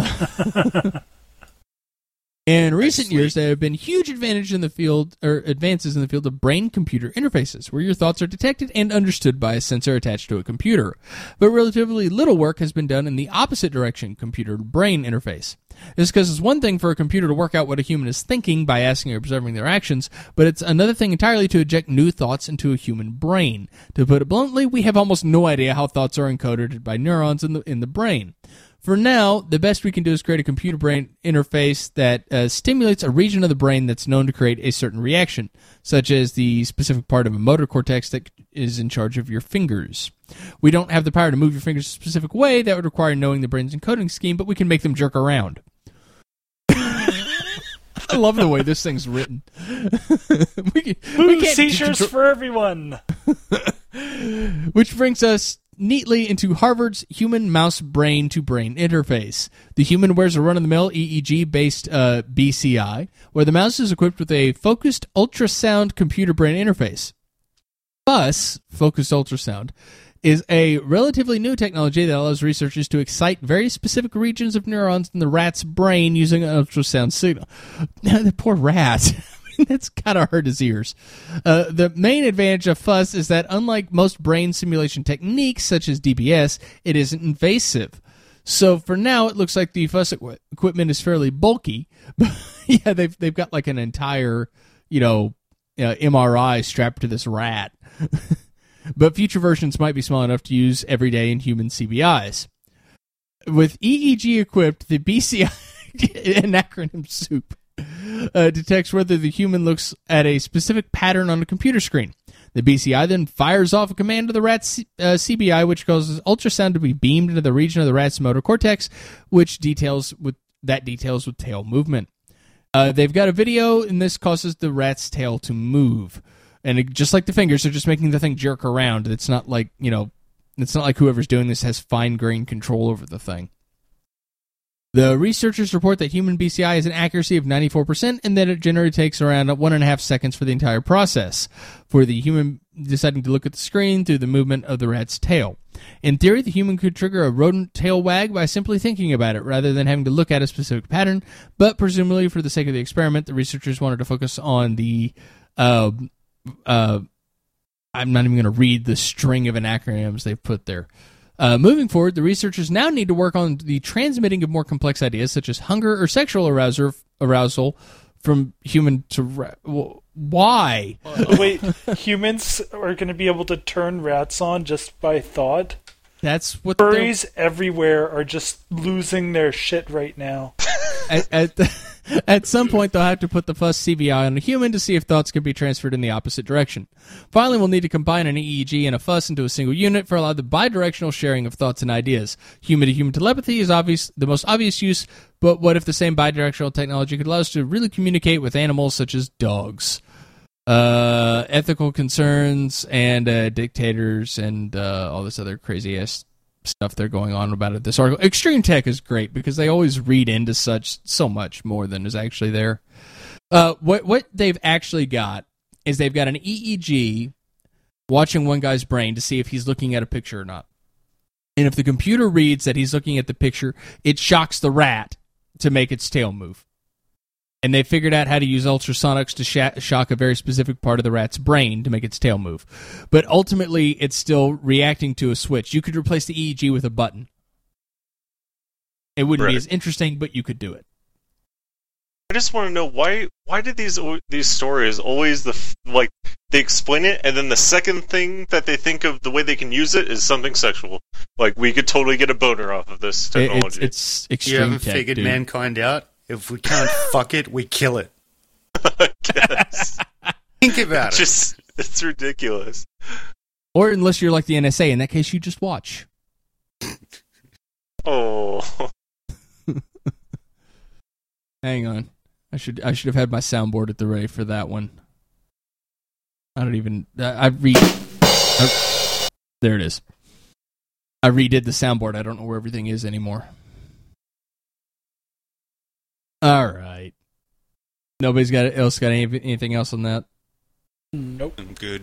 In recent years, there have been huge advances in the field of brain-computer interfaces, where your thoughts are detected and understood by a sensor attached to a computer. But relatively little work has been done in the opposite direction, computer-brain interface. This is because it's one thing for a computer to work out what a human is thinking by asking or observing their actions, but it's another thing entirely to inject new thoughts into a human brain. To put it bluntly, we have almost no idea how thoughts are encoded by neurons in the brain. For now, the best we can do is create a computer-brain interface that stimulates a region of the brain that's known to create a certain reaction, such as the specific part of a motor cortex that is in charge of your fingers. We don't have the power to move your fingers a specific way. That would require knowing the brain's encoding scheme, but we can make them jerk around. I love the way this thing's written. we can't seizures for everyone! Which brings us neatly into Harvard's human-mouse brain-to-brain interface. The human wears a run-of-the-mill EEG-based BCI, where the mouse is equipped with a focused ultrasound computer-brain interface. FUS, focused ultrasound, is a relatively new technology that allows researchers to excite very specific regions of neurons in the rat's brain using an ultrasound signal. The poor rat. That's kind of hurt his ears. The main advantage of FUS is that unlike most brain simulation techniques, such as DBS, it isn't invasive. So for now, it looks like the FUS equipment is fairly bulky. Yeah, they've got like an entire, MRI strapped to this rat. But future versions might be small enough to use every day in human CBIs. With EEG equipped, the BCI, an acronym soup, detects whether the human looks at a specific pattern on a computer screen. The BCI then fires off a command to the rat's CBI, which causes ultrasound to be beamed into the region of the rat's motor cortex, which details with tail movement. They've got a video, and this causes the rat's tail to move. And just like the fingers, they're just making the thing jerk around. It's not like, it's not like whoever's doing this has fine-grained control over the thing. The researchers report that human BCI has an accuracy of 94% and that it generally takes around 1.5 seconds for the entire process, for the human deciding to look at the screen through the movement of the rat's tail. In theory, the human could trigger a rodent tail wag by simply thinking about it, rather than having to look at a specific pattern, but presumably for the sake of the experiment, the researchers wanted to focus on the... I'm not even going to read the string of acronyms they've put there. Moving forward, the researchers now need to work on the transmitting of more complex ideas, such as hunger or sexual arousal from human to why? Wait, humans are going to be able to turn rats on just by thought? That's what furries everywhere are just losing their shit right now. At some point, they'll have to put the FUS CBI on a human to see if thoughts can be transferred in the opposite direction. Finally, we'll need to combine an EEG and a FUS into a single unit for allow the bidirectional sharing of thoughts and ideas. Human-to-human telepathy is the most obvious use, but what if the same bidirectional technology could allow us to really communicate with animals such as dogs? Ethical concerns and dictators and all this other crazy-ass stuff they're going on about it. This article, Extreme Tech, is great because they always read into so much more than is actually there. What they've actually got is they've got an EEG watching one guy's brain to see if he's looking at a picture or not. And if the computer reads that he's looking at the picture, it shocks the rat to make its tail move. And they figured out how to use ultrasonics to shock a very specific part of the rat's brain to make its tail move. But ultimately, it's still reacting to a switch. You could replace the EEG with a button. It wouldn't be as interesting, but you could do it. I just want to know why did these stories always they explain it, and then the second thing that they think of the way they can use it is something sexual. Like, we could totally get a boner off of this technology. It's extreme. You haven't tech, figured dude. mankind out? If we can't fuck it, we kill it. I guess. Think about it. It's ridiculous. Or unless you're like the NSA, in that case, you just watch. Oh. Hang on. I should have had my soundboard at the ready for that one. I don't even... there it is. I redid the soundboard. I don't know where everything is anymore. All right. Nobody's else got anything else on that? Nope. I'm good.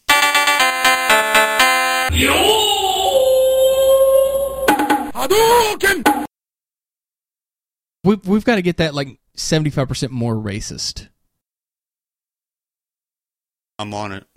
We've got to get that like 75% more racist. I'm on it.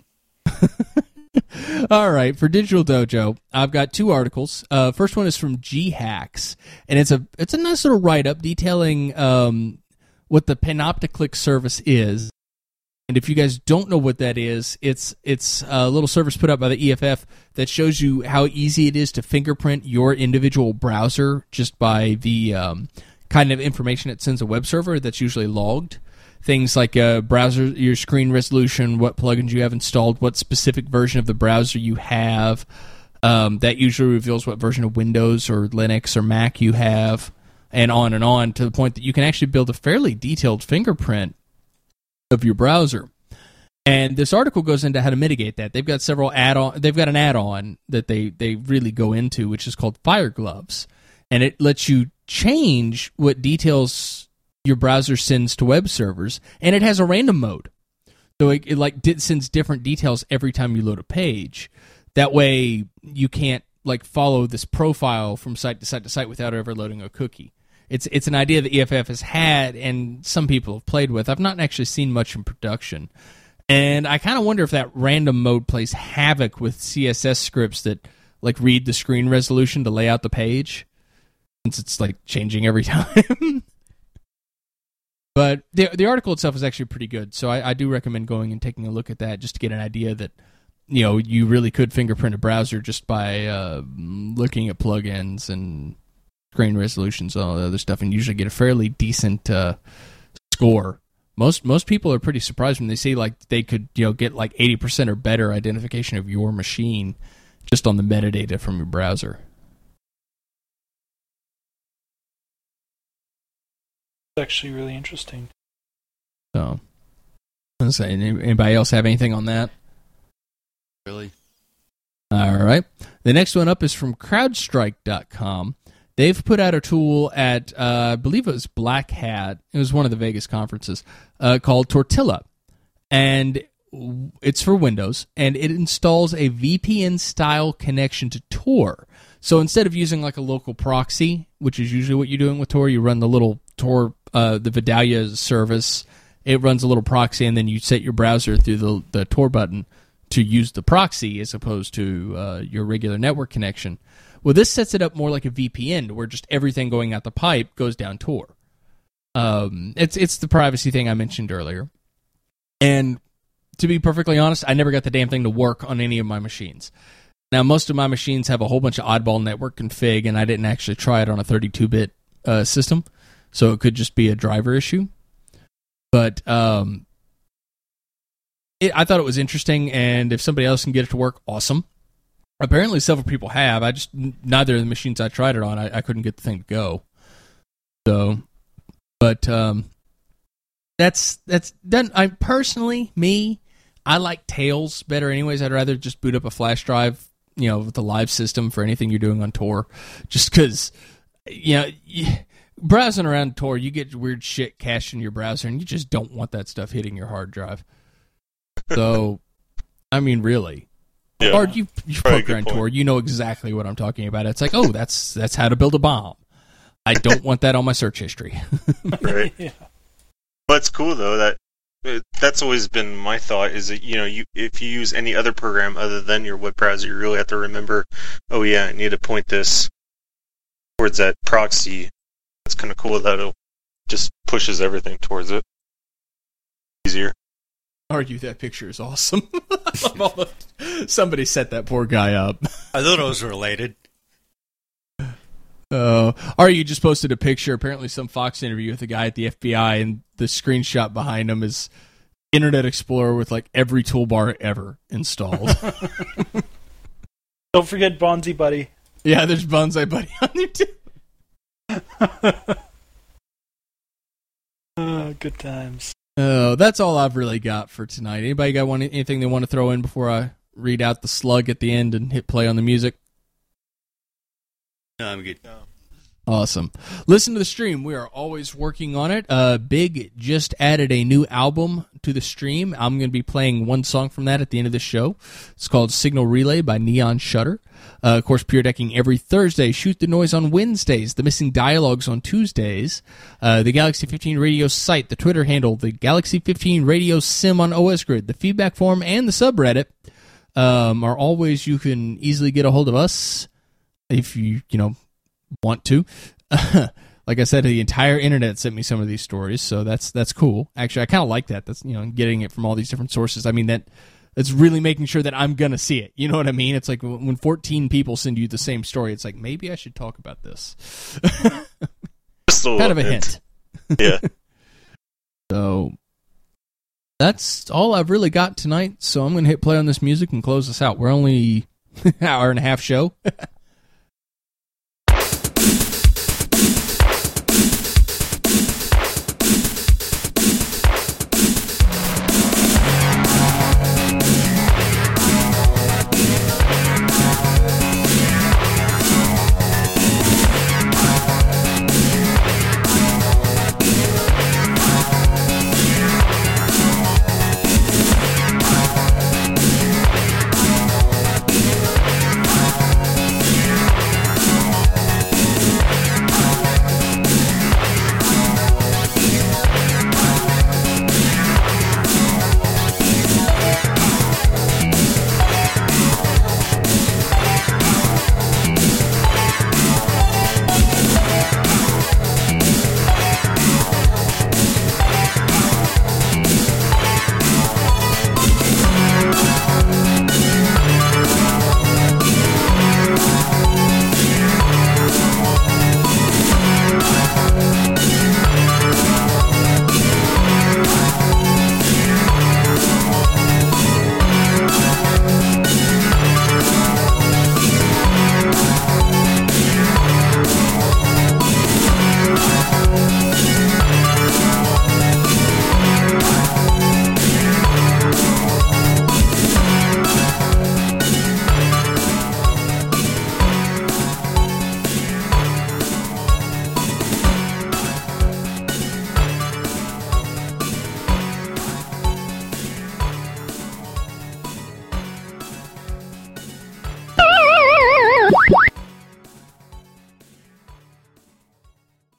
All right, for Digital Dojo, I've got two articles. First one is from G-Hacks, and it's a nice little write-up detailing what the Panopticlick service is. And if you guys don't know what that is, it's a little service put up by the EFF that shows you how easy it is to fingerprint your individual browser just by the kind of information it sends a web server that's usually logged. Things like browser, your screen resolution, what plugins you have installed, what specific version of the browser you have. That usually reveals what version of Windows or Linux or Mac you have, and on, to the point that you can actually build a fairly detailed fingerprint of your browser. And this article goes into how to mitigate that. They've got several They've got an add-on that they really go into, which is called Fire Gloves, and it lets you change what details your browser sends to web servers, and it has a random mode. So it sends different details every time you load a page. That way you can't follow this profile from site to site to site without ever loading a cookie. It's an idea that EFF has had and some people have played with. I've not actually seen much in production. And I kind of wonder if that random mode plays havoc with CSS scripts that read the screen resolution to lay out the page, since it's changing every time. But the article itself is actually pretty good, so I do recommend going and taking a look at that just to get an idea that you really could fingerprint a browser just by looking at plugins and screen resolutions and all the other stuff, and usually get a fairly decent score. Most people are pretty surprised when they see they could get 80% or better identification of your machine just on the metadata from your browser. Actually really interesting. So, let's say, anybody else have anything on that? Really? All right. The next one up is from CrowdStrike.com. They've put out a tool at, I believe it was Black Hat. It was one of the Vegas conferences, called Tortilla. And it's for Windows, and it installs a VPN-style connection to Tor. So instead of using a local proxy, which is usually what you're doing with Tor, you run the little Tor, the Vidalia service. It runs a little proxy, and then you set your browser through the Tor button to use the proxy as opposed to your regular network connection. Well, this sets it up more like a VPN, where just everything going out the pipe goes down Tor. It's the privacy thing I mentioned earlier. And to be perfectly honest, I never got the damn thing to work on any of my machines. Now, most of my machines have a whole bunch of oddball network config, and I didn't actually try it on a 32-bit system, so it could just be a driver issue. But I thought it was interesting, and if somebody else can get it to work, awesome. Apparently, several people have. Neither of the machines I tried it on, I couldn't get the thing to go. So, but that's done. I like Tails better anyways. I'd rather just boot up a flash drive with the live system for anything you're doing on tour, just because, browsing around Tor, you get weird shit cached in your browser, and you just don't want that stuff hitting your hard drive. So, I mean, really. Yeah. Or you've poked around Tor, you know exactly what I'm talking about. It's like, oh, that's how to build a bomb. I don't want that on my search history. Right. Yeah. But it's cool, though, that's always been my thought, is that, if you use any other program other than your web browser, you really have to remember, oh yeah, I need to point this towards that proxy. It's kind of cool that it just pushes everything towards it. Easier. Argue that picture is awesome. Somebody set that poor guy up. I thought it was related. Argue just posted a picture, apparently some Fox interview with a guy at the FBI, and the screenshot behind him is Internet Explorer with like every toolbar ever installed. Don't forget Bonsai Buddy. Yeah, there's Bonsai Buddy on there too. Good times. That's all I've really got for tonight. Anybody got anything they want to throw in before I read out the slug at the end and hit play on the music? No, I'm good. No. Awesome. Listen to the stream. We are always working on it. Big just added a new album to the stream. I'm going to be playing one song from that at the end of the show. It's called Signal Relay by Neon Shutter. Of course, Pure Decking every Thursday. Shoot the Noise on Wednesdays. The Missing Dialogues on Tuesdays. The Galaxy 15 Radio site, the Twitter handle, the Galaxy 15 Radio Sim on OS Grid, the feedback forum, and the subreddit are always, you can easily get a hold of us if you want to. Like I said, the entire internet sent me some of these stories, so that's cool. Actually, I kind of like that. That's getting it from all these different sources. I mean, that's really making sure that I'm gonna see it. You know what I mean? It's like when 14 people send you the same story, it's like, maybe I should talk about this. Kind of a hint. Yeah. So that's all I've really got tonight. So I'm gonna hit play on this music and close this out. We're only an hour and a half show.